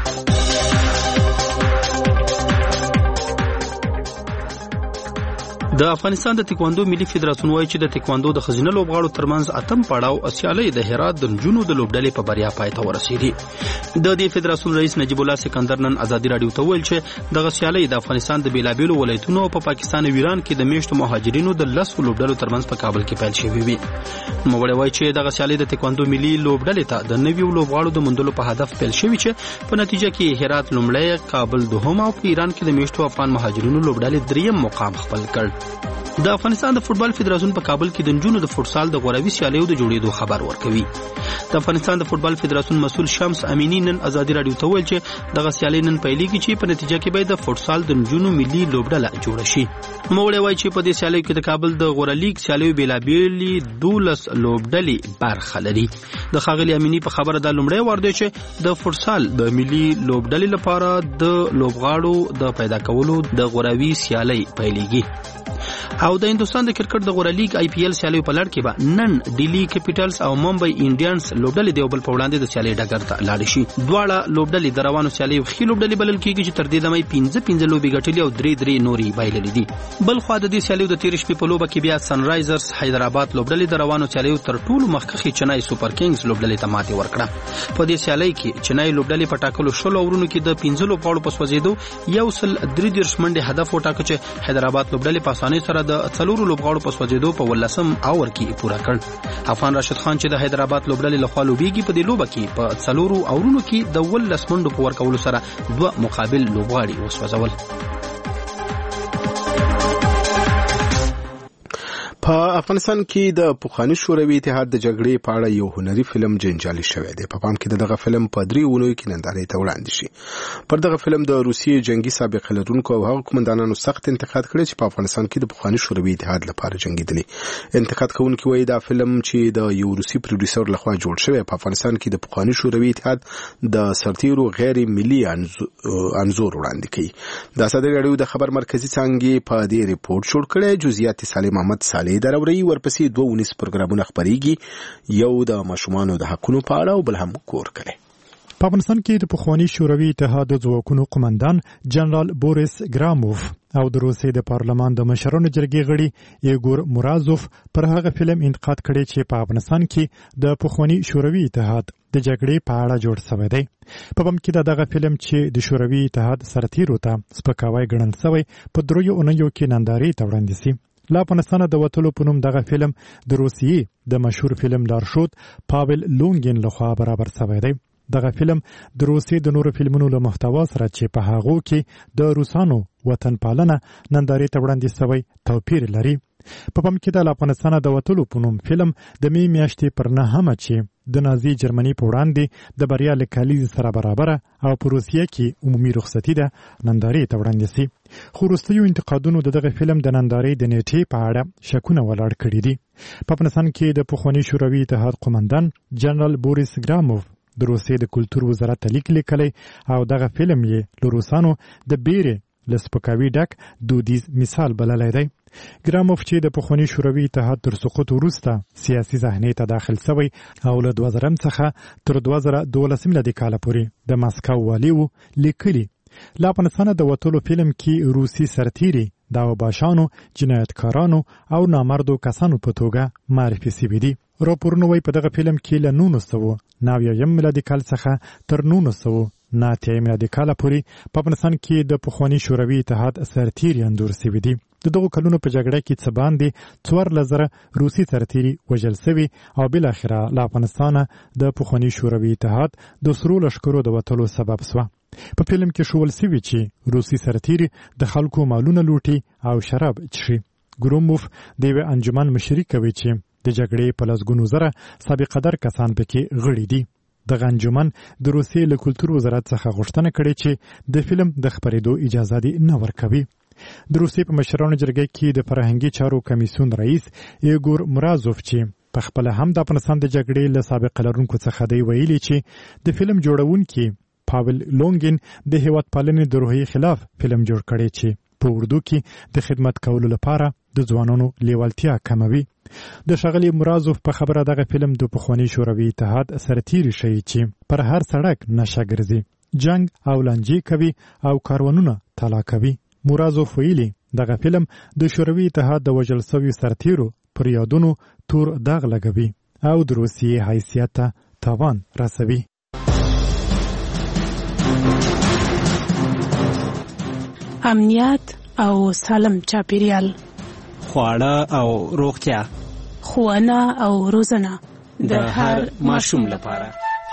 Speaker 5: د افغانستان د تکواندو ملي فدراسیون وایي چې د تکواندو د خزینه لوبغاړو ترمنځ اتم پړاو اسیالۍ د هرات د نجونو د لوبډلې په بریا پای ته ورسېدي. د دې فدراسیون رئیس نجیب الله سکندر نن ازادي رادیو ته ویل چې د اسیالۍ د افغانستان د بیلابیلو ولایتونو او په پاکستان او ایران کې د میشتو مهاجرینو د 10 لوبډلو ترمنځ په کابل کې پیل شوې وي. نوموړی وایي چې د اسیالۍ د تکواندو ملي لوبډلې ته د نویو لوبغاړو د موندلو په هدف پیل شوی چې په نتیجه کې هرات لومړی، کابل دوهم او په ایران کې د میشتو افغان مهاجرینو لوبډلې دریم مقام خپل کړ. د افغانستان د فوتبال فدراسیون په کابل کې د نجونو د فوتسال د غوراوي سیالیو د جوړېدو خبر ورکوي. د افغانستان د فوتبال فدراسیون مسؤل شمس امینی نن ازادي رادیو ته ویل چې دغه سیالي نن پیلېږي چې په نتیجه کې به د فوتسال د نجونو ملي لوبډله جوړه شي. نوموړی وایي چې په دې سیالیو کې د کابل د غورالیګ سیالیو بیلابیلې 12 لوبډلې برخه لري. د ښاغلي امینی په خبره دا لومړی وار دی چې د فوتسال د ملي لوبډلې لپاره د لوبغاړو د پیدا کولو د غوراوي سیالي پیلېږي. او د هندستان د کرکټ د غورالیګ آی پی ایل سیالیو په لړ کې به نن ډیلی کیپټلز او ممبئی انډینز لوبډلې د یو بل په وړاندې د سیالي ډګر ته لاړ شي. دواړه لوبډلې د روانو سیالیو خې لوبډلې بلل کېږي چې تر دې دمه 15 لوبې ګټلې او 3 نوري بایللې دي. بل خو د دې سیالیو د تیر شپې په لوبه کې بیا سنرایزرز حیدرآباد لوبډلې د روانو سیالیو تر ټولو مخکښي چنای سوپر کینګز لوبډلې ته ماتې ورکړه. په دې سیالي کې چنای لوبډلې په ټاکلو 16 اورونو کې د 15 لوبغاړو په سوځېدو یو سل 3 منډه هدف وټاکه چې حیدرآباد لوبډلې په اسانۍ سره د 4 لوبغاړو په سوځېدو په 18 اور کې پوره کړ. افغان راشد خان چې د حیدرآباد لوبډلې لخوا لوبېږي په دې لوبه کې په 4 اورونو کې د 18 منډو په ورکولو سره 2 مقابل لوبغاړي وسوځول.
Speaker 4: په افغانستان کې د پخوانی شوروي اتحاد د جګړې په اړه یو هنري فلم جنجالي شوی دی. په پام کې دغه فلم په 3 اونیو کې نندارې ته وړاندې شي. پر دغه فلم د روسیې جنگي سابقه لرونکو او هغو قومندانانو سخت انتقاد کړی چې په افغانستان کې د پخوانی شوروي اتحاد لپاره جنگیدلي. انتقاد کوونکي وایي دا فلم چې د یو روسي پروډوسر لخوا جوړ شوی په افغانستان کې د پخوانی شوروي اتحاد د سرتیرو غیر ملي انزور وړاندې کوي. د ازادي رادیو د خبر مرکزی څنګه په دې ریپورت جوړ کړی. جزئیات صالح محمد صالح دراوري ورپسې 2 پروګرامونه خبريږي، یو د ماشومانو د حقونو په اړه او بل هم کور کړي.
Speaker 1: په افغانستان کې د پخوانی شوروي اتحاد د ځواکونو قومندان جنرال بوریس ګراموف او د روسیې د پارلمان د مشرانو جرګې غړي ایګور مرازوف پر هغه فلم انتقاد کړی چې په افغانستان کې د پخوانی شوروي اتحاد د جګړې په اړه جوړ شوی دی. په بم کې دغه فلم چې د شوروي اتحاد سرتیرو ته سپکاوی ګڼل شوی په 3 اونیو کې نندارې ته وړاندې شي. له افغانستانه د وتلو په نوم دغه فلم د روسیې د مشهور فلم لارښود پاول لونګین لخوا برابر شوی دی. دغه فلم د روسیې د نورو فلمونو له محتوا سره چې په هغو کې د روسانو وطن پالنه نندارې ته وړاندې شوی توپیر لري. په پام کې د افغانستانه د وتلو په نوم فلم د می میاشتې پر 9 چې د نازي جرمني په وړاندې د بریا له کلیز سره برابر او په روسیه کې عمومي رخصتي ده نندارې ته وړاندې سي. خو وروستیو انتقادونو دغه فلم د نندارې د نیټې په اړه شکونه ولاړ کړي دي. په افغانستان کې د پخواني شوروي اتحاد قومندان جنرال بوریس ګراموف د روسیې د کلتور وزارت لیک لیکلی او دغه فلم یې له روسانو د بیرې له سپکاوي ډک دودیز مثال بللی دی. ګراموف چې د پخواني شوروي اتحاد تر سقوط وروسته سیاسي صحنې ته داخل شوی او له 2000 څخه تر 2012 میلادي کال پورې د ماسکو والي و لیکلي. له افغانستانه د وتلو فلم کې روسي سرتیري د اوباشانو، جنایتکارانو او نامردو کسانو په توګه معرفي شوي دي. راپورونه وایي په دغه فلم کې له 1990 میلادي کال څخه تر 1990 میلادي کال پورې په افغانستان کې د پخواني شوروي اتحاد سرتیري انځور شوي دي. د دغو کلونو په جګړه کې څه باندې 14,000 روسي سرتیري وژل شوي او بالاخره له افغانستانه د پخواني شوروي اتحاد د سرو لښکرو د وتلو سبب شوه. په فلم کې ښوول شوي چې روسي سرتیري د خلکو مالونه لوټي او شراب څښي. ګروموف د یوې انجمن مشري کوي چې د جګړې په لسګونو زره سابقه در کسان پکې غړي دي. دغه انجمن د روسیې له کلتور وزارت څخه غوښتنه کړې چې د فلم د خپرېدو اجازه دې نه ورکوي. د روسیې په مشرانو جرګه کې د فرهنګي چارو کمیسیون رئیس ایګور مرازوف چې په خپل هم د افغانستان د جګړې له سابقه لرونکو څخه دی ویلي چې د فلم جوړونکي پاول لونګین د هیواد پالنې د روحیې خلاف فلم جوړ کړی چې په اردو کې د خدمت کولو لپاره د ځوانانو لیوالتیا کموي. د ښاغلي مرازوف په خبره دغه فلم د پخواني شوروي اتحاد سرتیري ښیي چې پر هر سړک نشه ګرځي، جنگ او لانجې کوي او کاروانونه تالا کوي. مرازوف ویلي دغه فلم د شوروي اتحاد د وژل شویو سرتیرو پر یادونو تور داغ لګوي او د روسیې حیثیت ته تاوان رسوي.
Speaker 20: امنیت او سالم چاپیریال،
Speaker 21: خواړه او روغتیا،
Speaker 20: ښوونه او روزنه
Speaker 21: د هر ماشوم لپاره.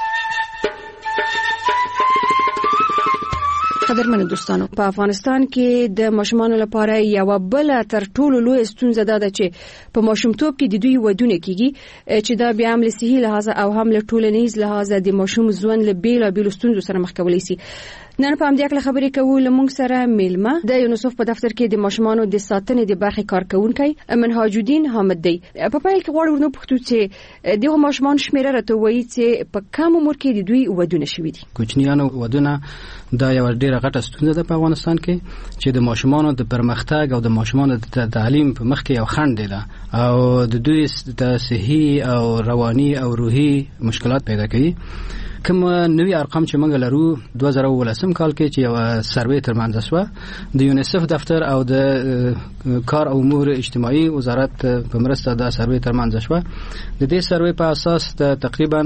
Speaker 22: قدرمنو دوستانو، په افغانستان کې د ماشومانو لپاره یو بل تر ټولو لوی ستونزه ده چې په ماشومتوب کې د دوی ودونه کیږي چې دا بیا هم له صحي لحاظ او هم له ټولنیز لحاظ د ماشوم ژوند له بیلابیلو ستونزو سره مخ کولی شي. نن په همدې اړه خبرې کوو له موږ سره میلمه د یونیسف په دفتر کې د ماشومانو د ساتنې د برخې کارکونکي منهاج الدین حامد دی. په پیل کې غواړو ورنو پوښتو چې دغه ماشومان شمیره راته وایي چې په کوم عمر کې د دوی ودونه شوي دي.
Speaker 23: کوچنیانو ودونه دا یو ډیره غټه ستونزه ده په افغانستان کې چې د ماشومانو د پرمختګ او د ماشومانو د تعلیم په مخ کې یو خنډ دی او د دوی د صحي او رواني او روحي مشکلات پیدا کوي. کوم نوی ارقام چې موږ لرو 2018 کال کې چې یو سروې ترمنځ شو د یونیسف دفتر او د کار او امور اجتماعي وزارت په مرسته دا سروې ترمنځ شو. د دې سروې په اساس د تقریبا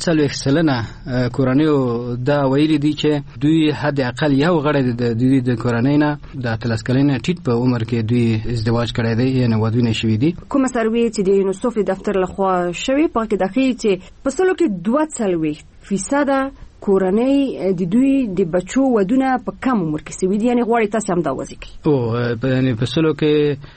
Speaker 23: 2% کورنیو دا ویلي دي چې دوی حد اقل یو غړی د دوی د کورنۍ نه د 13 کلنې ټیټ په عمر کې دوی ازدواج کړی دی یعنی ودونه شوي دي.
Speaker 22: کوم سروې چې د یونیسف دفتر لخوا شوی په کې داخلي چې په سلو کې 2% کورنۍ د دوی د بچو ودونه په کم عمر کې سوي دي، یعنی غواړي تاسو هم دا وځي
Speaker 23: او یعنی په سلو کې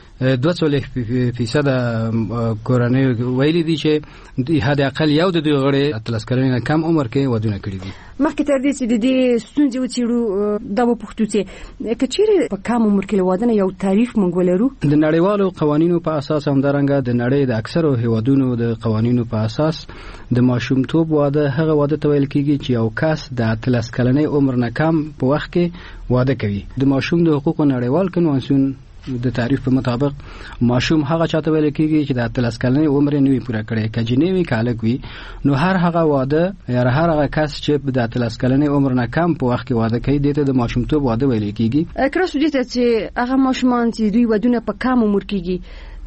Speaker 23: 2% کورنۍ ویلي دي چې د حد اقل یو د دوی غړي 13 کلنې کم عمر کې ودونه کړی دي.
Speaker 22: مخکې تر دې چې د دې ستونزې وڅېړو دا به پوښتو چې که چیرې په کم عمر کې ودونه یو تاریخ موږ ولرو
Speaker 23: د نړیوالو قوانینو په اساس همدارنګه د نړۍ د اکثرو هیوادونو د قوانینو په اساس د ماشومتوب واده هغه واده ته ویل کیږي چې یو کس د 13 کلنې عمر نه کم په وخت کې واده کوي. د ماشوم د حقوقو نړیوال کنوانسیون د تعریف په مطابق ماشوم هغه چاته ویل کیږي چې د 13 کلنې عمر نه وي پوره کړی، که جنې وي کالک وي، نو هر هغه واده یا هر هغه کس چې د 13 کلنې عمر نه کم په وخت کې واده کوي دته د ماشومتوب واده ویل کیږي.
Speaker 22: کراسو دې ته چې هغه ماشومان چې دوی ودونه په کم عمر کېږي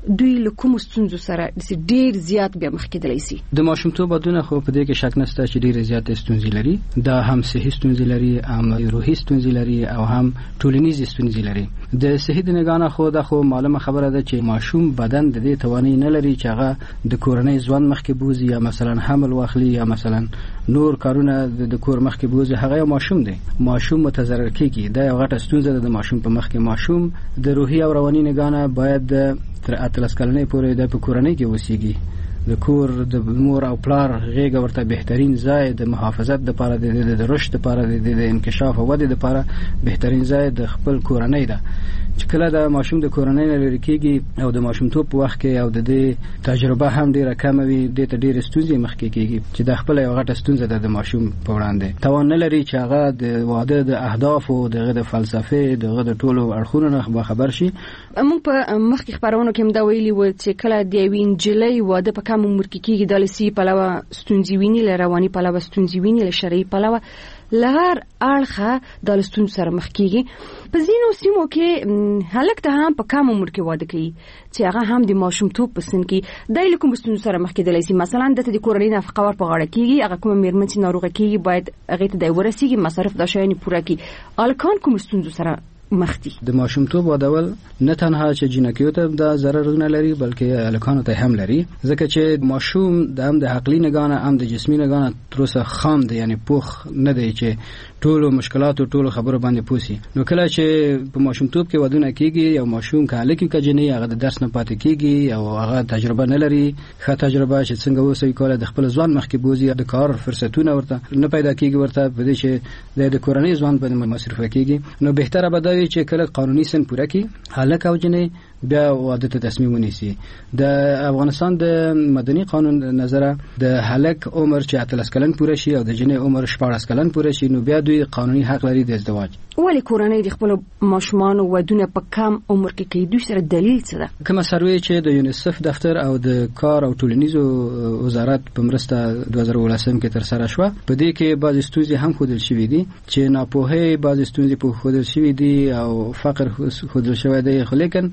Speaker 22: دوی له کوم ستونزو سره ډیر زیات بیا مخ کېدلی شي؟
Speaker 23: د ماشومتوب ودونه خو په دې کې شک نشته چې ډیر زیات ستونزې لري. دا هم صحي ستونزې لري، هم روحي ستونزې لري، او هم ټولنیزې ستونزې لري. د صحي د نگاه خو دا خو معلومه خبره ده چې ماشوم بدن د دې توانایي نه لري چې هغه د کورنۍ ژوند مخکې بوزي، یا مثلا حمل واخلي، یا مثلا نور کارونه د کور مخکې بوزي. هغه یو ماشوم دی، ماشوم متضرر کیږي. دا یو غټه ستونزه ده د ماشوم په مخ کې. ماشوم د روحي او رواني نگاه باید تر 18 کلنۍ پورې د کورنۍ کې وسیږي. د کور د مور او پلار غېږه ورته بهترین ځای د محافظت لپاره، د رشد لپاره، د انکشاف او ودې لپاره بهترین ځای د خپل کورنۍ ده. چې کله د ماشوم د کورنۍ نه لرې کېږي او د ماشومتوب په وخت کې او د دې تجربه هم ډېره کمه وي، دې ته ډېرې ستونزې مخکې کېږي چې دا خپله یوه غټه ستونزه ده د ماشوم په وړاندې. توان نه لري چې هغه د واده د اهدافو، دغه د فلسفې، دغه د ټولو اړخونو نه خبر شي.
Speaker 22: موږ په مخکې خبرونو کې هم دا ویلي وو چې کله د یوې نجلۍ واده په کم عمر کې کېږي، دا له صحي پلوه ستونزې ویني، له رواني پلوه ستونزې ویني، له شرعي پلوه له هر اړخه دا له ستونزو سره مخ کېږي. په ځینو سیمو کې هلک ته هم په کم عمر کې واده کوي چې هغه هم د ماشومتوب په سن کې دی له کوم ستونزو سره مخ کېدلی شي. مثلا دته د کورنۍ نفقه ور په غاړه کېږي، هغه کومه مېرمن چې ناروغه کېږي باید هغې ته دی ورسېږي، مصارف دا شیان پوره کړي. هلکان کوم ستونزو سره مخ دي؟ د
Speaker 23: ماشومتوب وادول نه تنها چې جنکیو ته د ضرر نه لري، بلکې هلکانو ته هم لري، ځکه چې ماشوم د هم د عقلي نگاه نه هم د جسمي نگاه نه تر اوسه خام دی، یعنی پوخ نه دی چې ټولو مشکلاتو ټولو خبرو باندې پوسی. نو کله چې په ماشومتوب کې ودونه کېږي، یو ماشوم که هلک که جنۍ، هغه د درس نه پاتې کېږي او هغه تجربه نه لري، ښه تجربه چې څنګه اوسوي کولی د خپل ځوان مخکې بوزي، د کار فرصتونه ورته نه پیدا کېږي، ورته په دې چې د کورنۍ ځوان باندې مصرفه کېږي. نو بهتره به دا وي چې کله قانوني سن پوره کړي هلک او جنۍ، بیا واده ته تصمیم ونیسي. د افغانستان د مدني قانون نظره د هلک عمر چې 18 کلن پوره شي او د جنۍ عمر 14 کلن پوره شي، نو بیا دوی قانوني حق لري د ازدواج.
Speaker 22: ولې کورنۍ د خپل ماشومانو ودونه په کم عمر کې کوي؟ دوی سره دلیل څه ده؟ کومه سروې چې د یونیسف دفتر او د کار او ټولنیزو وزارت په مرسته 2018 کې تر سره شوه، په دې کې بعضې ستونزې هم ښودل شوي دي چې ناپوهۍ بعضې ستونزې ښودل شوي دي او فقر ښودل شوی دی. خو لیکن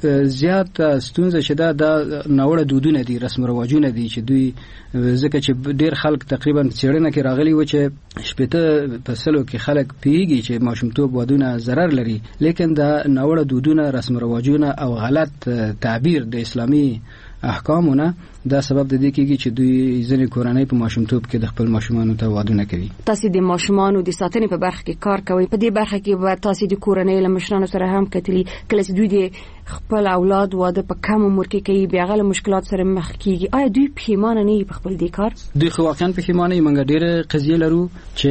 Speaker 22: زیات ستونزه چې دا ناوړه دودونه دي، رسم رواجونه دي چې دوی، ځکه چې ډیر خلک تقریبا څېړنه کې راغلي و چې 80% کې خلک پیږي چې ماشومتوب ودونه ضرر لري، لیکن دا ناوړه دودونه، رسم رواجونه او غلط تعبیر د اسلامي احکامونه دا سبب د دې کېږي چې دوی ځینې کورنۍ په ماشومتوب کې د خپل ماشومانو ته وادونه کوي. تاسو د ماشومانو د ساتنې په برخه کې کار کوئ، په دې برخه کې به تاسو د کورنۍ له مشرانو سره هم کتلی کله چې دوی د خپل اولاد واده په کم عمر کې کوي، بیا غل مشکلات سره مخ کیږي، آیا دوی پښیمانه نه په خپل دې کار؟ دوی خو واقعا پښیمانه یې. موږ ډېرې قضیې لرو چې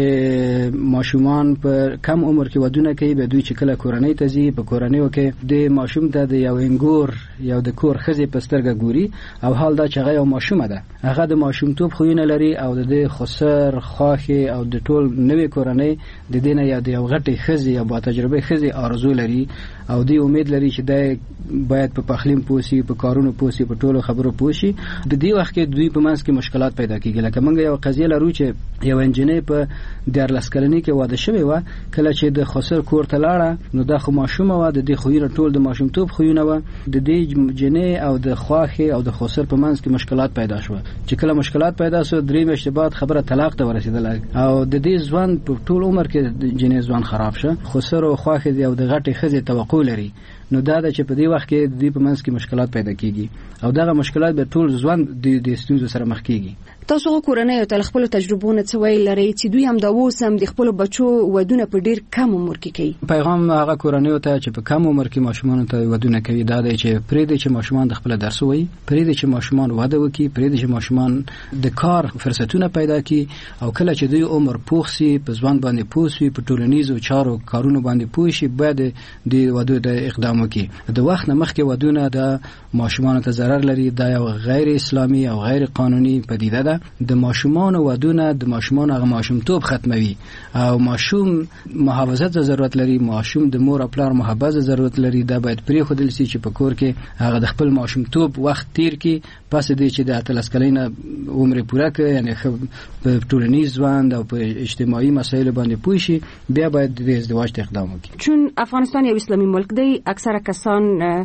Speaker 22: ماشومان په کم عمر کې وادونه کوي، بیا دوی چې کله کورنۍ ته ځي، په کورنیو کې د ماشوم ته د یو انګور یو د کور ښځې په سترګه ګوري، او حال دا چې هغه یو ماشومه ده، هغه د ماشومتوب خویونه لري او د خسر خواخې او د ټول نوې کورنۍ د دې نه یا د یو غټې ښځې یا با تجربه ښځې آرزو لري او دوی امید لري چې دی باید په پخلیم پوسی، په کارونو پوسی، په ټولو خبرو پوسی. د دې وخت کې دوی په منځ کې مشکلات پیدا کیږي. لکه موږ یو قضیه لرو چې یو انجنیر په 14 کلنۍ کې واده شوی و، کله چې د خسر کور ته لاړه نو دا خو ماشومه و، د دې خویونه ټول د ماشومتوب خویونه و، د دې جنې او د خواخې او د خسر په منځ کې مشکلات پیدا شو. چې کله مشکلات پیدا شو، 3 میاشتې بعد خبره طلاق ته ورسېدله او د دې ځوان په ټول عمر کې د جنې ځوان خراب شه. خسر او خواخې او د غټې ښځې توقع لري، نو دا د چې په دې وخت کې دوی په منځ کې مشکلات پیدا کیږي او دغه مشکلات به ټول ځوان د ستونزو سره مخ کیږي. تاسو کورنۍ ته خپل تجربو نه څه ویل لري چې دوی هم دا اوس هم د خپل بچو ودونه په ډیر کم عمر کې کوي؟ پیغام هغه کورنۍ ته چې په کم عمر کې ماشومان ته ودونه کوي دا دی چې پرې د چې ماشومان د خپل درس وایي، پرې د چې ماشومان واده وکړي، پرې د چې ماشومان د کار فرصتونه پیدا کړي او کله چې دوی عمر پوخ سي، په ځوان باندې پوه سي، په ټولنیزو چارو کارونو باندې پوه شي، باید د واده د اقدام وکړي. د وخت نه مخکې ودونه د ماشومان ته ضرر لري، دا یو غیر اسلامي او غیر قانوني پدیده ده. د ماشومان ودونه د ماشومان هغه ماشومتوب ختموي او ماشوم محافظت ضرورت لري، ماشوم د مور او پلار محبت ضرورت لري. دا باید پرې خودل سي چې په کور کې هغه د خپل ماشومتوب وخت تیر کړي، پس دې چې د 18 کلنۍ عمر پوره کړي، یعنی په ټولنیز ژوند او په اجتماعي مسایلو باندې پوه شي، بیا باید د ازدواج ته اقدام وکړي. چون افغانستان یو اسلامي ملک دی، اکثره کسان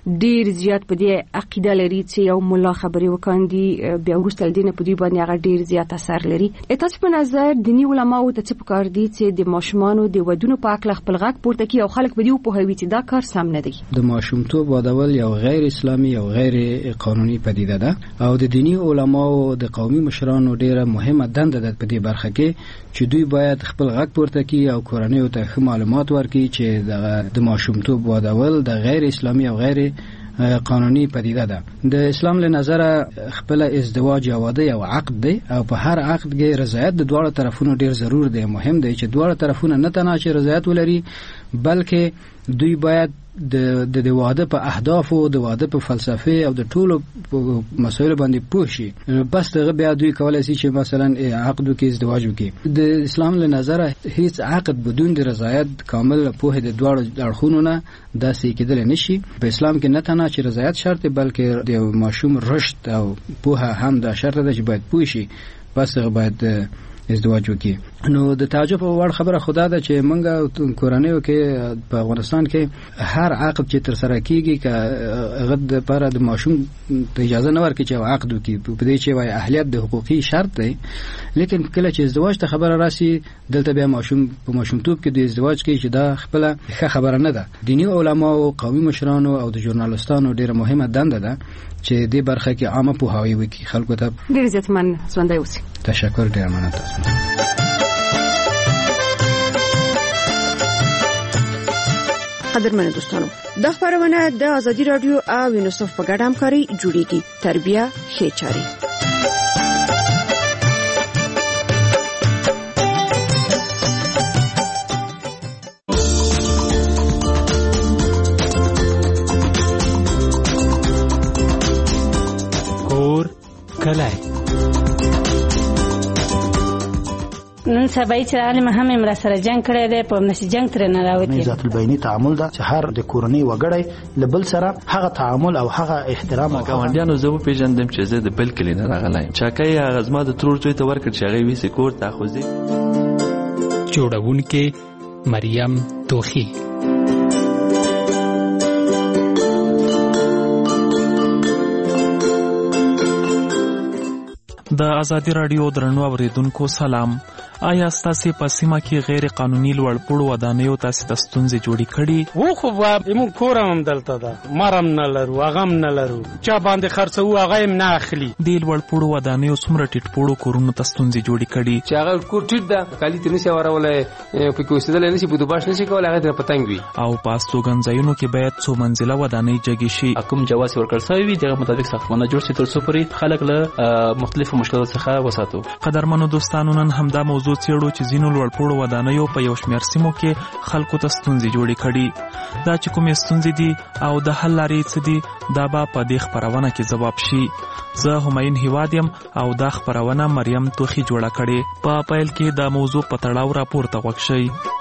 Speaker 22: ډیر زیات په دې عقیده لري چې یو مولا خبري وکاندي بیا ورسته دینه په دې باندې هغه ډیر زیات اثر لري. تاسو په نظر دینی علماو ته څه پکار دي چې د ماشومانو د ودونو په اړه خپل غږ پورته کړي او خلک په دې پوهوي چې دا کار سم نه دی؟
Speaker 23: د ماشومتوب وادول یو غیر اسلامي او غیر قانوني پدیده ده او د دینی علماو د قومي مشرانو ډیره مهمه دنده ده په دې برخه کې چې دوی باید خپل غږ پورته کړي او کورنیو ته معلومات ورکړي چې د ماشومتوب وادول د غیر اسلامي او غیر قانوني پدیده ده. د اسلام له نظره خپل ازدواج یا واده یو عقد دی او په هر عقد کې رضایت د دواړو طرفونو ډیر ضرور دی. مهم دی چې دواړو طرفونه نه تنها چې رضایت ولري بلکې دوی باید د واده په اهداف او د واده په فلسفه او د ټولو مسایلو باندې پوه شي. بس دغه بیا دوی کولای شي چې مثلا عقد کې ازدواج وکړي. د اسلام له نظره هیڅ عقد بدون د رضایت کامل په د دواړو اړخونو نه داسې کېدل نشي. په اسلام کې نه تنها چې رضایت شرط بلکې د ماشوم رشد او پوهه هم دا شرط ده چې باید پوه شي. بس هغه باید ازدواج وکړي. نو د تعجب وړ خبره خدا ده چې منګه کورنیو کې په افغانستان کې هر عقد چې تر سره کیږي که غد لپاره د ماشوم ته اجازه نه ورکړي چې عقد وکړي په دې چې وايي اهلیت د حقوقي شرط دی. لیکن کله چې ازدواج ته خبره راسي دلته بیا ماشوم په ماشومتوب کې د ازدواج کې چې دا خپل ښه خبره نه ده. دینی علما او قومي مشرانو او د ژورنالستانو ډیره مهمه دنده ده چې دې برخه کې عامه پوهاوی وکړي خلکو ته.
Speaker 22: ډیر عزت من ژوندی اوسئ.
Speaker 23: تشکر ډیر مننه تاسو.
Speaker 22: قدرمن دوستانو د خبرونه د ازادي رادیو او یونیسف په ګډه همکاري جوړیږي. تربیه ښه چاري.
Speaker 21: کور کله
Speaker 2: نن سبا چې عالم هم امر سره جنگ کړی دی په نشي جنگ تر نه راوتی.
Speaker 15: ذات البینی تعامل دا چې هر د کورنۍ وګړی لبل سره هغه تعامل او هغه احترام او
Speaker 3: ګاونډیانو زه په پیژندم چې زه د بل کلی نه راغلایم. چاکای هغه زما د ترور ځای ته ورکړ چې هغه ویسي کور تاخوزي.
Speaker 21: جوړونکې مریم توخی.
Speaker 6: د ازادي رادیو درنو اوریدونکو سلام. آیا ستاسو په سیمه کې غیر قانوني لوړپوړو ودانیو تاسو د ستونزې جوړې کړي؟
Speaker 24: وو خو موږ کورم دلته ده مرم نه لرو اغم نه لرو چا باندې خرڅو هغه هم نه اخلي.
Speaker 6: د لوړپوړو ودانیو څومره ټیټپوړو کورونو ته ستونزې جوړې کړي
Speaker 25: چې هغه کور ټیټ ده کالي تنه سي اورولای په کې وسیدل نه شي په دوباش نشي کولای هغه ته پتنګ وي
Speaker 6: او پاستو ځایونو کې باید څو منزله ودانۍ جګې شي.
Speaker 3: حکومت جواز ورکړ شوی وي دغه مطابق ساختمانونه جوړ شي تر څو پرې خلک له مختلفو مشکلاتو څخه وساتو.
Speaker 6: قدرمنو دوستانو نن همدا موضوع څېړو چې ځینو لوړپوړو ودانیو په یو شمېر سیمو کې خلکو ته ستونزې جوړې کړي. دا چې کومې ستونزې دي او د حل لارې څه دي دا به په دې خپرونه کې ځواب شي. زه همایون هیواد یم او دا خپرونه مریم توخی جوړه کړې. په پیل کې دا موضوع په تړاو راپورته غوږ شئ.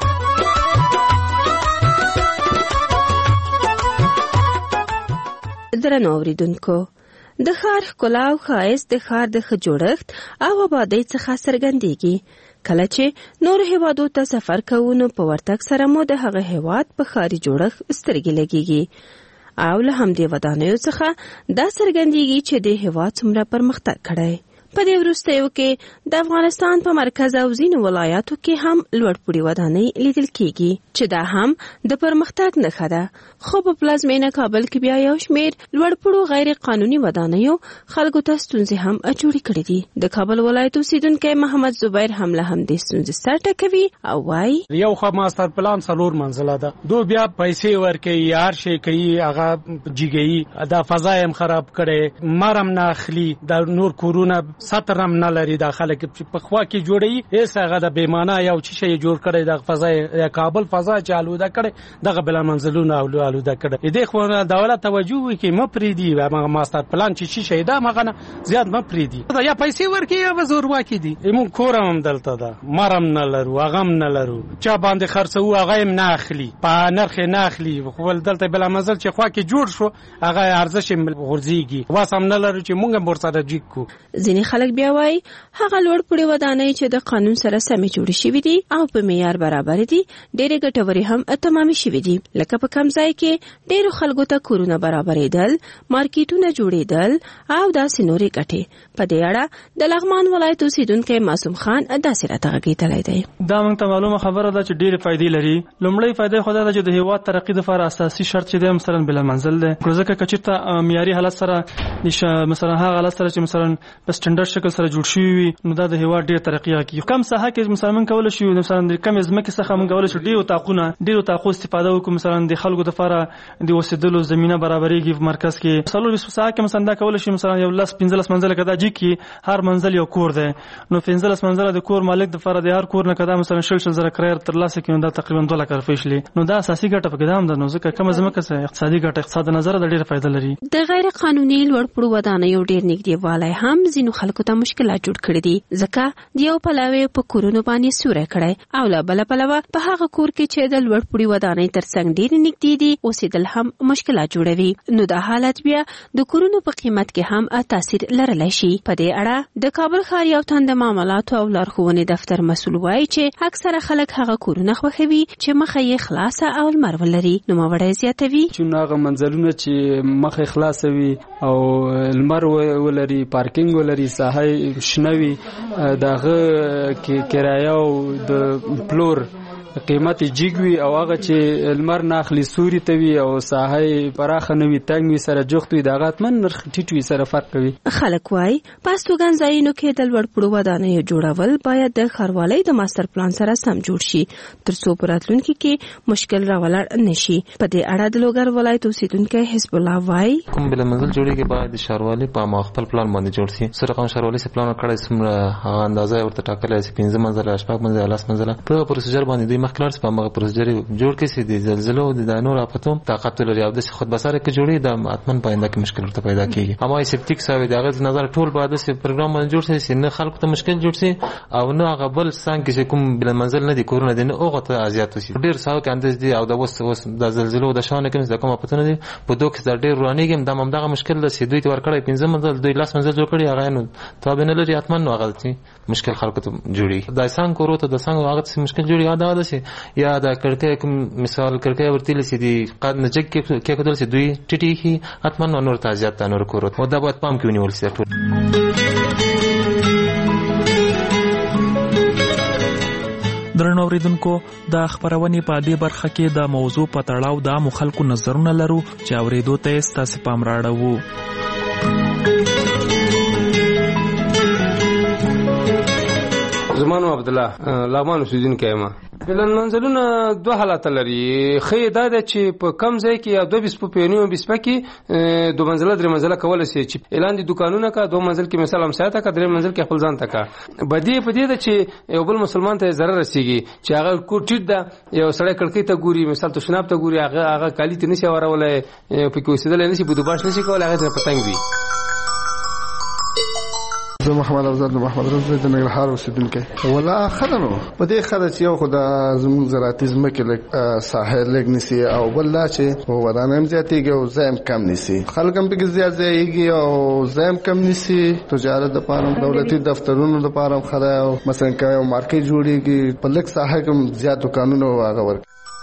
Speaker 26: درنو اوریدونکو د ښار ښکلا او ښایست د ښار د ښه جوړښت او آبادۍ څخه څرګندېږي. کله چې نور هیوادو ته سفر کوو نو په ورتګ سره مو د هغه هیواد په ښاري جوړښت سترګې لګېږي او له همدې ودانیو څخه دا څرګندېږي چې د هیواد څومره پرمختګ کړی. په دې وروستیو کې د افغانستان په مرکز او ځینو ولایاتو کې هم لوړپوړي ودانۍ لیدل کېږي چې دا هم د پرمختګ نښه ده. خو په پلازمینه کابل کې بیا یو شمېر لوړپوړو غیر قانوني ودانیو خلکو ته ستونزې هم اچوړې کړې دي. د کابل ولایت اوسیدونکی محمد زبیر هم له همدې ستونزې سر ټکوي او وایي
Speaker 24: یو خو ماستر پلان 4 منزله ده دو بیا پیسې ورکوي هر شي کوي هغه جګوي دا فضا هم خراب کړي مرم نه اخلي د نور کورونه ساترم نه لري د خلک په خوا کې جوړي هیڅ هغه د بیمانه یو چې شي جوړ کړي د فضا کابل فضا چې آلوده کړي دغه بل منزلونه آلوده کړي. دې خو دولت توجه وکړي مپریدي هغه ماستر پلان چې شي دا مغه زیات مپریدي یا پیسې ورکړي یا زور واکې دي. موږ کورم دلته ده مرم نه لرو اغم نه لرو چا باندې خرڅو هغه هم نه اخلي په نرخ نه اخلي خو دلته بل منزل چې خوا کې جوړ شو هغه ارزش غورځيږي واسم نه لرو چې موږ ورسره جګ کو.
Speaker 26: ځینې خلک بیا وایي هغه لوړ پوړي ودانۍ چې د قانون سره سمې جوړې شوي دي او په معیار برابر دي ډېرې ګټورې هم تمامې شوي دي، لکه په کم ځای کې ډېرو خلکو ته کورونه برابرېدل، مارکیټونه جوړېدل او داسې نورې ګټې. په دې اړه د لغمان ولایت اوسیدونکی معصوم خان داسې راته غږېدلی دی.
Speaker 7: دا موږ ته معلومه خبره ده چې ډېرې فایدې لري. لومړی فایده خو دا ده چې د هېواد ترقي دپاره اساسي شرط چې دی مثلا بلا منزل دی، ځکه که چېرته معیاري حالت سره مثلا هغه حالت سره چې مثلا په سټنډرډ شکل سره جوړ شوي وي نو دا د هېواد ډېر ترقي کوي. کم ساحه کې مثلا موږ کولی شو مثلا د کمې ځمکې څخه موږ کولی شو ډېرو اتاقو استفاده وکړو، مثلا د خلکو دپاره د اوسېدلو زمینه برابرېږي. په مرکز کې 40 ساحه کې مثلا دا کولی شي مثلا یو 10-15 منزله که دا جي کې هر منزل یو کور دی، نو 15 منزله د کور مالک دپاره د هر کور نه که دا مثلا 60,000 کرایه ترلاسه کړي نو دا تقریبا 2 لک روپۍ شلي، نو دا اساسي ګټه پکې دا هم ده. نو ځکه کمه ځمکه څه اقتصادي ګټه اقتصاد نظر د ډېره فایده لري.
Speaker 26: د غیر قانوني لوړ پوړو ودانیو ډېر نږدېوالی هم ځینو خلکو ته مشکلات جوړ کړي دي، ځکه د یو پلوی په کورونو باندې سوری کړی او له بله پلوه په هغه کور کې چې د لوړ پوړي ودانۍ ترڅنګ ډېرې نږدې دي اوسېدل هم مشکلات جوړوي، نو دا حالت بیا د کورونو په قیمت کې هم تاثیر لرلی شي. په دې اړه د کابل ښار یو تن د معاملاتو او لارښوونې دفتر مسؤل وایي چې اکثره خلک هغه کورونه خوښوي چې مخه یې خلاصه او لمر ولري. نوموړی زیاتوي
Speaker 8: چې هغه منزلونه چې مخه خلاصه وي او لمر ولري، پارکینګ ولري، ساحه شنه وي، دغه کرایه او د پلور قیمت جیګ وي او هغه چې لمر نه اخلي سوري ته وي او ساحه پراخه نه وي تنګ وي سره جوخت وي دغه اتمن نرخ ټیټ وي سره فرق کوي.
Speaker 26: خلک وایي په استوګنځایونو کې د لوړ پوړو ودانیو جوړول باید د ښاروالۍ د ماستر پلان سره سم جوړ شي ترڅو په راتلونکي کې مشکل راولاړ نشي. په دې اړه د لوګر ولایت اوسیدونکی حزب الله وایي
Speaker 3: کوم بل منزل جوړیږي باید د ښاروالۍ په خپل پلان باندې جوړ شي. سره کوم ښاروالۍ سره پلان کړی څومره اندازه ورته ټاکلې چې 15 منزل 8 منزل 10 منزل په پروسیجر باندې دوی مخکلار په هغه پروسیجر جوړ کړي چې د زلزلو د دانور افتو طاقت لري او د خود بساره کې جوړي د اتمن پاینده کې مشکل ورته پیدا کیږي. اما سپټیک ساوي دغه نظر ټول باید چې پروګرام باندې جوړ شي نه خلکو ته مشکل جوړ شي او نه هغه بل څنګه چې کوم بل منزل نه دي کورونه دي نه هغه ته اذیت وشي. ډیر ساو کې انداز دي او د وس د زلزلو د شان کې د کوم پته نه دي په دوه کې ډیر روانيږي د همدغه مشکل د سیدوی ته ورکړی 15 منزل دوی لاس منزل جوړ کړي هغه نو تابع نه لري اتمن نو هغه مشکل خلکو ته جوړي. د څنګه کورو ته د څنګه هغه مشکل جوړي یاد شي یا د کړکۍ کوم مثال کړکۍ ورتل سي دي قد نه جګ کې کېدل سي دوی ټټي هي اتمن نور تازيات نور کورو او دا باید پام کې ونیول سي.
Speaker 6: درنو اوریدونکو د خبرونې په دې برخه کې د موضوع په تړاو د عامو خلکو نظرونه لرو چې اوریدو ته ستاسو پام راړو.
Speaker 25: زمانو عبد الله لغمان اوسیدونکی یم. بلند منزلونه دوه حالت لري. خې دا ده چې په کم ځای کې یا 2 په پینیو 20 کې 2 منزله 3 منزله کول شي چې اعلان دي دکانونه کا 2 منزل کې مثلا مساحت کا 3 منزل کې خپل ځان تکا بدی په دې ده چې یو بل مسلمان ته ضرر رسیږي چې هغه کوټید ده یو سړی کړکۍ ته ګوري مثال تو شناب ته ګوري هغه کالی ته نشي ورولای په کې وسیدل نشي بودباش نشي کول هغه ته پتنګ وي.
Speaker 10: زه محمد افضل د ننګرهار اوسیدونکی ولا خدانو په دې خدای چې یو خدا زموږ زراعتي ځمکې لږ ساحل لږ نسی او بل لا چې ودانم زیاتېږي او زایم کم نسی خلک هم پکې زیات ځایږي او زایم کم نسی تجارت لپاره دولتي دفترونو لپاره خدای او مثلا کوي مارکیټ جوړیږي په لږ ساحه کې زیات قانونو هغه ورک.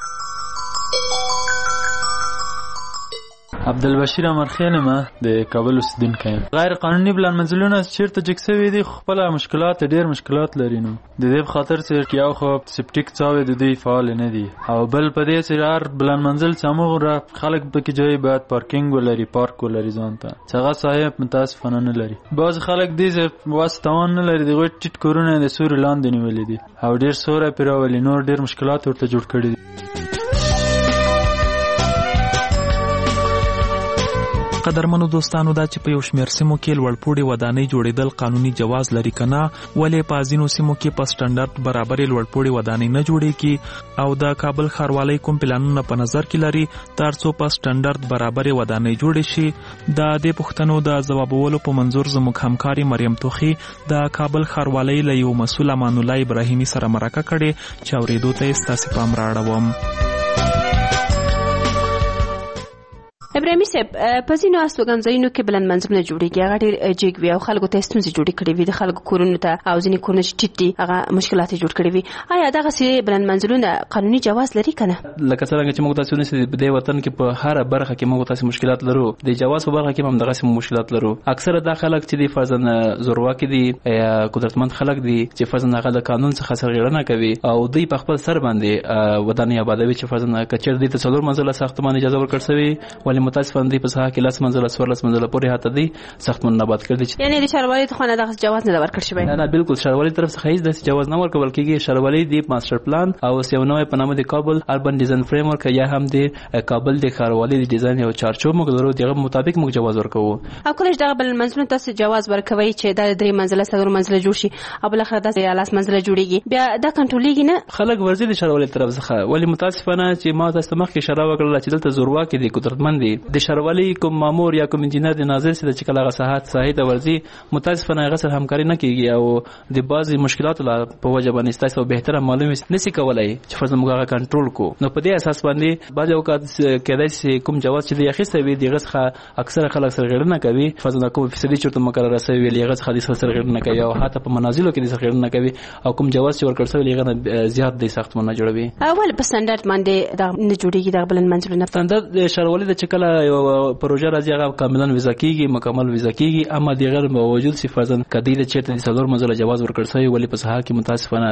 Speaker 11: عبدالبشیر امرخیل ما د کابل اوسیدونکی یم. غیر قانوني بلند منزلونه چیرته جګ شوي دي خپل مشکلات ډیر مشکلات لري نو د دې په خاطر چې یو خو سپټیک څاوي د دوی فعال نه دي او بل په دې چې هر بلند منزل سموره خلک پکې ځای باید پارکینګ ولري پارک ولري ځان ته څنګه صاحب متاسفانه نه لري. بعض خلک دې واسطوان نه لري دغه ټیټ کورونه د سوري لاندې نیولې دي او ډیر سوره پیراولي نور ډیر مشکلات ورته جوړ کړي دي.
Speaker 6: قدرمنو دوستانو دا چې په یو شمېر سیمو کې لوړپوړي ودانۍ جوړېدل قانوني جواز لري کنه ولې په ځینو سیمو کې په سټنډرډ برابرې لوړپوړي ودانۍ نه جوړېږي او د کابل ښاروالۍ کوم پلانونه په نظر کې لري ترڅو په سټنډرډ برابرې ودانۍ جوړې شي. د دې پوښتنو د ځوابولو په منظور زموږ همکاري مریم توخي د کابل ښاروالۍ له یو مسؤل امان الله ابراهیمي سره مرکه کړې چې اورېدو ته ستاسو پام راړوم.
Speaker 26: میمي صاحب په ځینو استوګنځایونو کې بلند منزلونه جوړیږي هغه ډېر جګ وي او خلکو ته ستونزې جوړې کړې وي د خلکو کورونو ته او ځینې کورونه چې ټیټ دي هغه مشکلات جوړ کړې وي آیا دغسې بلند منزلونه قانوني جواز لري که نه
Speaker 5: لکه څرنګه چې موږ تاسو ونیسئ په دې وطن کې په هره برخه کې موږ تاسو مشکلات لرو د جواز په برخه کې هم دغسې مشکلات لرو اکثره دا خلک چې دي فرضاً زورواکي دي یا قدرتمند خلک دي چې فرضاً هغه د قانون څخه سرغړونه کوي او دوی په خپل سر باندې ودانۍ آبادوي چې فرضاً کچېر دي ته 4 منزله ساختمان اجازه ورکړل شوی ولی متاسفانه دی په ساحه کې 10 منزله 14 منزله پورې هاته دي ساختمان آباد کړی
Speaker 26: یعنی د شهروالۍ ته خو نه دغه جواز نه ورکړل شوی
Speaker 5: نه بالکل شهروالۍ طرف څخه هیڅ داسې جواز نه ورکول کیږي شهروالۍ دی ماستر پلان او یو نوې په نامه د کابل اربن ډیزاین فریم ورک یا هم د کابل د ښاروالۍ د ډیزاین یو چارچوب موږ درو دغه مطابق موږ جواز ورکوو
Speaker 26: او کله چې دغه بل منزلونه تاسو جواز ورکوي چې د 3 منزله 4 منزله جوړ شي او بل اخر د 10 منزله جوړیږي بیا دا کنټرولېږي نه
Speaker 5: خلک ورزي د شهروالۍ طرف څخه ولی متاسفانه چې ما تاسو مخکې اشاره وکړه چې دلته زورواکي دي قدرتمند دي د شهروالۍ کوم مامور یا کوم انجینر د ناظر سره چې کله هغه ساحه ته ورزي متاسفانه هغه سره همکاري نه کیږي او د بعضي مشکلاتو په وجه باندې تاسو به بهتره معلومه نسی کولای چې فرض موږ هغه کنټرول کو نو په دې اساس باندې بعض اوقات کېدای شي کوم جواز چې د اخیسته وي دغه څخه اکثره خلک سرغړونه کوي فرض نه کوم فیصدي چورته مقرره شوی وي هغه څخه د سرغړونه کوي او حتی په منازلو کې د سرغړونه کوي او کوم جواز چې ورکړل شوی هغه زیات د ساختمان نه جوړوي
Speaker 26: اول په سټانډرډ باندې دا نه جوړیږي د بلند منزلونه
Speaker 5: سټانډرډ د شهروالۍ د چکله یو پروژه راځي هغه کاملا ویزا کیږي مکمل ویزا کیږي اما دغه باوجود چې فرضاً کدی د چیرته د 4 منزله جواز ورکړل شوی ولی په ساحه کې متاسفانه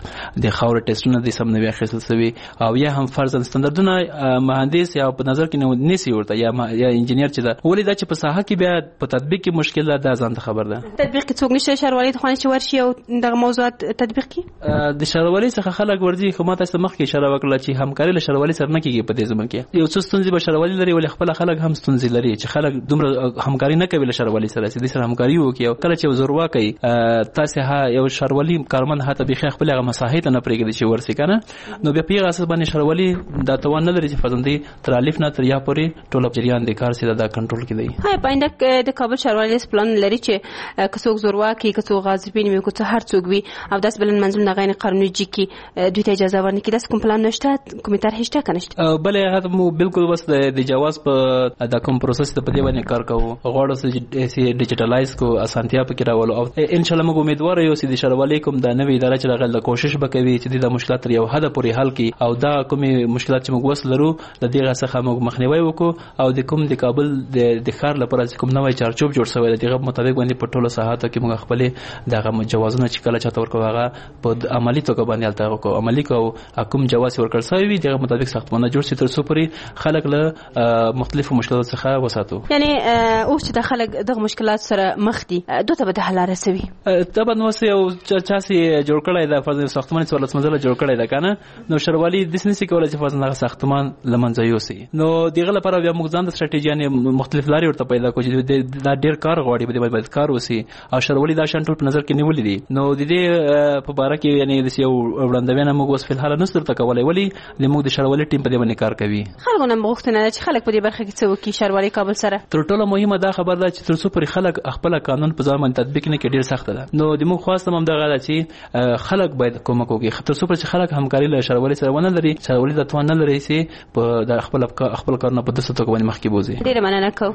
Speaker 5: د خاور ټیسټونه د سم نه اخیستل شوی او یا هم فرضاً سټانډرډونه مهندس یا په نظر کې نه نسی ورته یا انجینر چې دا ولی دا چې په ساحه کې بیا په تطبیق کې مشکل ده ځان ته خبر ده
Speaker 26: تطبیق کې څوک نشي شهروالۍ ته چې ورشي او دغه موضوعات تطبیق کی
Speaker 5: د شهروالۍ څخه خلک ورځي خو ما تاسو مخکې اشاره وکړه چې همکاري له شهروالۍ سره نه کیږي په دې ځمکه کې یو څه ستونزې به شهروالۍ لري ولې خپل خلک هم ستونزې لري چې خلک دومره همکاري نه کوي له شهروالۍ سره چې د سره همکاري وکړي او کله چې زورواکي تاسو یو شهروالۍ کارمند هاته به خپل هغه مساحت نه پرېږدي چې ورسې کنه نو بیا په اساس باندې شهروالۍ دا توان نه لري چې فزندي تر الف نه تر یا پورې ټول جریان د کار سره دا کنټرول کړي
Speaker 26: هاي پاینده د کابل شهروالۍ پلان لري چې کڅوګ زورواکي کڅوګ غاصبین وي کڅوګ هر څوک وي او داس بلن منزل نه غیر قانوني جکی دوی ته اجازه ورنکړي داس کوم پلان نشته کوم طرح شته کنه
Speaker 5: بلې هغه مو بالکل بس د جواز په د کوم پروسس ته په دی باندې کار کوو غواړو چې ډیجیټلایز کو اسانتیا پکې راولو او ان شاء الله موږ امیدوار یو چې د شهروالۍ کوم د نوې اداره چې لغل کوشش وکوي چې د مشکلات یو حد پورې حل کړي او دا کومې مشکلات چې موږ وسلرو د دې څخه موږ مخنیوي وکړو او د کوم د کابل د ښار لپاره چې کوم نوې چارچوب جوړ شوی دی دغه مطابق باندې په ټولو ساحاتو کې موږ خپل دغه جوازونه چې کله چاته ورکو هغه په عملی توګه باندې الته وکړو عملی کو کوم جواز ورکړل شوی وي دغه مطابق ساختمانونه جوړ شي تر څو پورې خلک له مختلفو مشکلاتو څخه وساتو
Speaker 26: یعنی او چې د خلک دغه مشکلات سره مخ دي دوی ته به د حل رسوي
Speaker 5: طبعا نو یو چاسي جوړ کړی دا فاز ساختمان 14 منزله جوړ کړی دا کنه نو شهروالۍ د سنسي کولای چې فاز نه ساختمان لمنځه یوسي نو دغه لپاره بیا موږ ځان د سټریټیجی مختلف لارې ورته پیدا کوو چې دا ډیر کار غواړي په دې باندې کار وسی او شهروالۍ دا شان ټول په نظر کې نیولې دي نو د دې په باره کې یعنی د یو وړاندوینه موږ اوس په حال نه ستر تکولای ولی د موږ د شهروالۍ ټیم په دې باندې کار کوي
Speaker 26: خلکو نه مغوښتنه چې خلک په دې برخه کې څه وکړي شهروالۍ کابل سره
Speaker 5: تر ټولو مهمه دا خبر ده چې تر څو پر خلک خپل قانون په ځای باندې تطبیق نه کړي ډیر سخت ده نو د موږ خواستم هم دا غواړي چې خلک باید کومک وکړي تر څو پر خلک همکاري له شهروالۍ سره ونه لري شهروالۍ د توان نه لري چې په خپل کارونه په دسته توګه باندې مخکې بوزي
Speaker 26: ډیر مننه کوم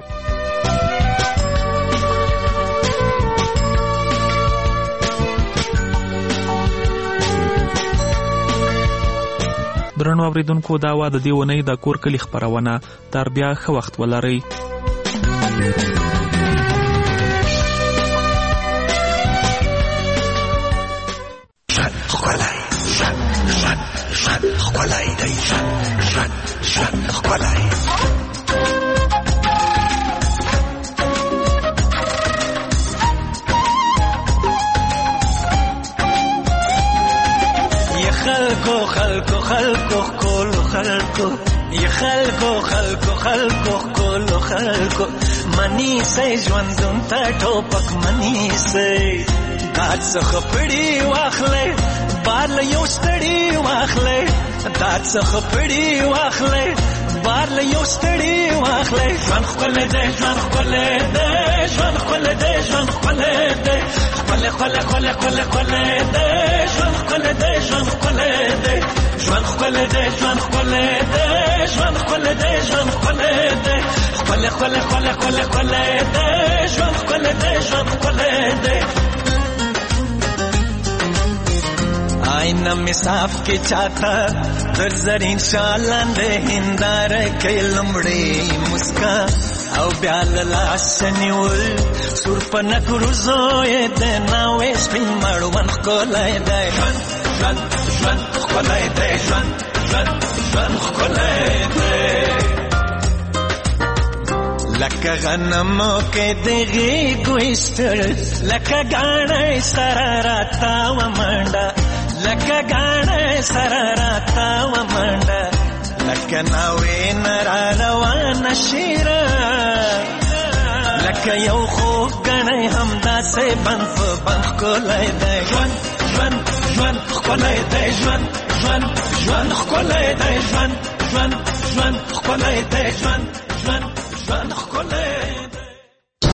Speaker 6: درنو اوریدونکو دا وا د دیونې د کور کلی خبرونه تر بیا ښه وخت ولرئ
Speaker 9: خلکو کولو خلکو یا خلکو کولو خلکو منی سي ژوندون ته ټوپک منی سي دات څخه پړی واخلې بار له یو ستړي واخلې دات څخه پړی واخلې بار له یو ستړي واخلې ژوند خپل دې ژوند خپل دې ژوند خپل دې ژوند خپل دې خپل دې ژوند خپل دې ژوند خپل دی ژوند خپل دی ژوند خپل دی ژوند خپل دی خپل خپل خپل خپل خپل دی ژوند خپل دی ژوند خپل دی آئینه می صاف کې چاته در زرین شالاندې هنداره کې لمړې مسکا او بیا لاس نیول سور په نکرو زوی د ناوې سپین مړوند ښکلی دی ژوند ژوند ژوند ښکلی دی ژوند ژوند ژوند ښکلی دی لکه غنمو کې د غېږو ایستل لکه ګاڼۍ سره راتاوه منډه لکه ګاڼۍ سره راتاوه منډه لکه ناوې نه را روانه شیره لکه یو خوږ ګڼۍ همداسې بند په بند ښکلی دی ژوند ژوند ژوند ښکلی دی ژوند ژوند ژوند ښکلی دی ژوند ژوند ژوند ښکلی دی ژوند ژوند ژوند ښکلی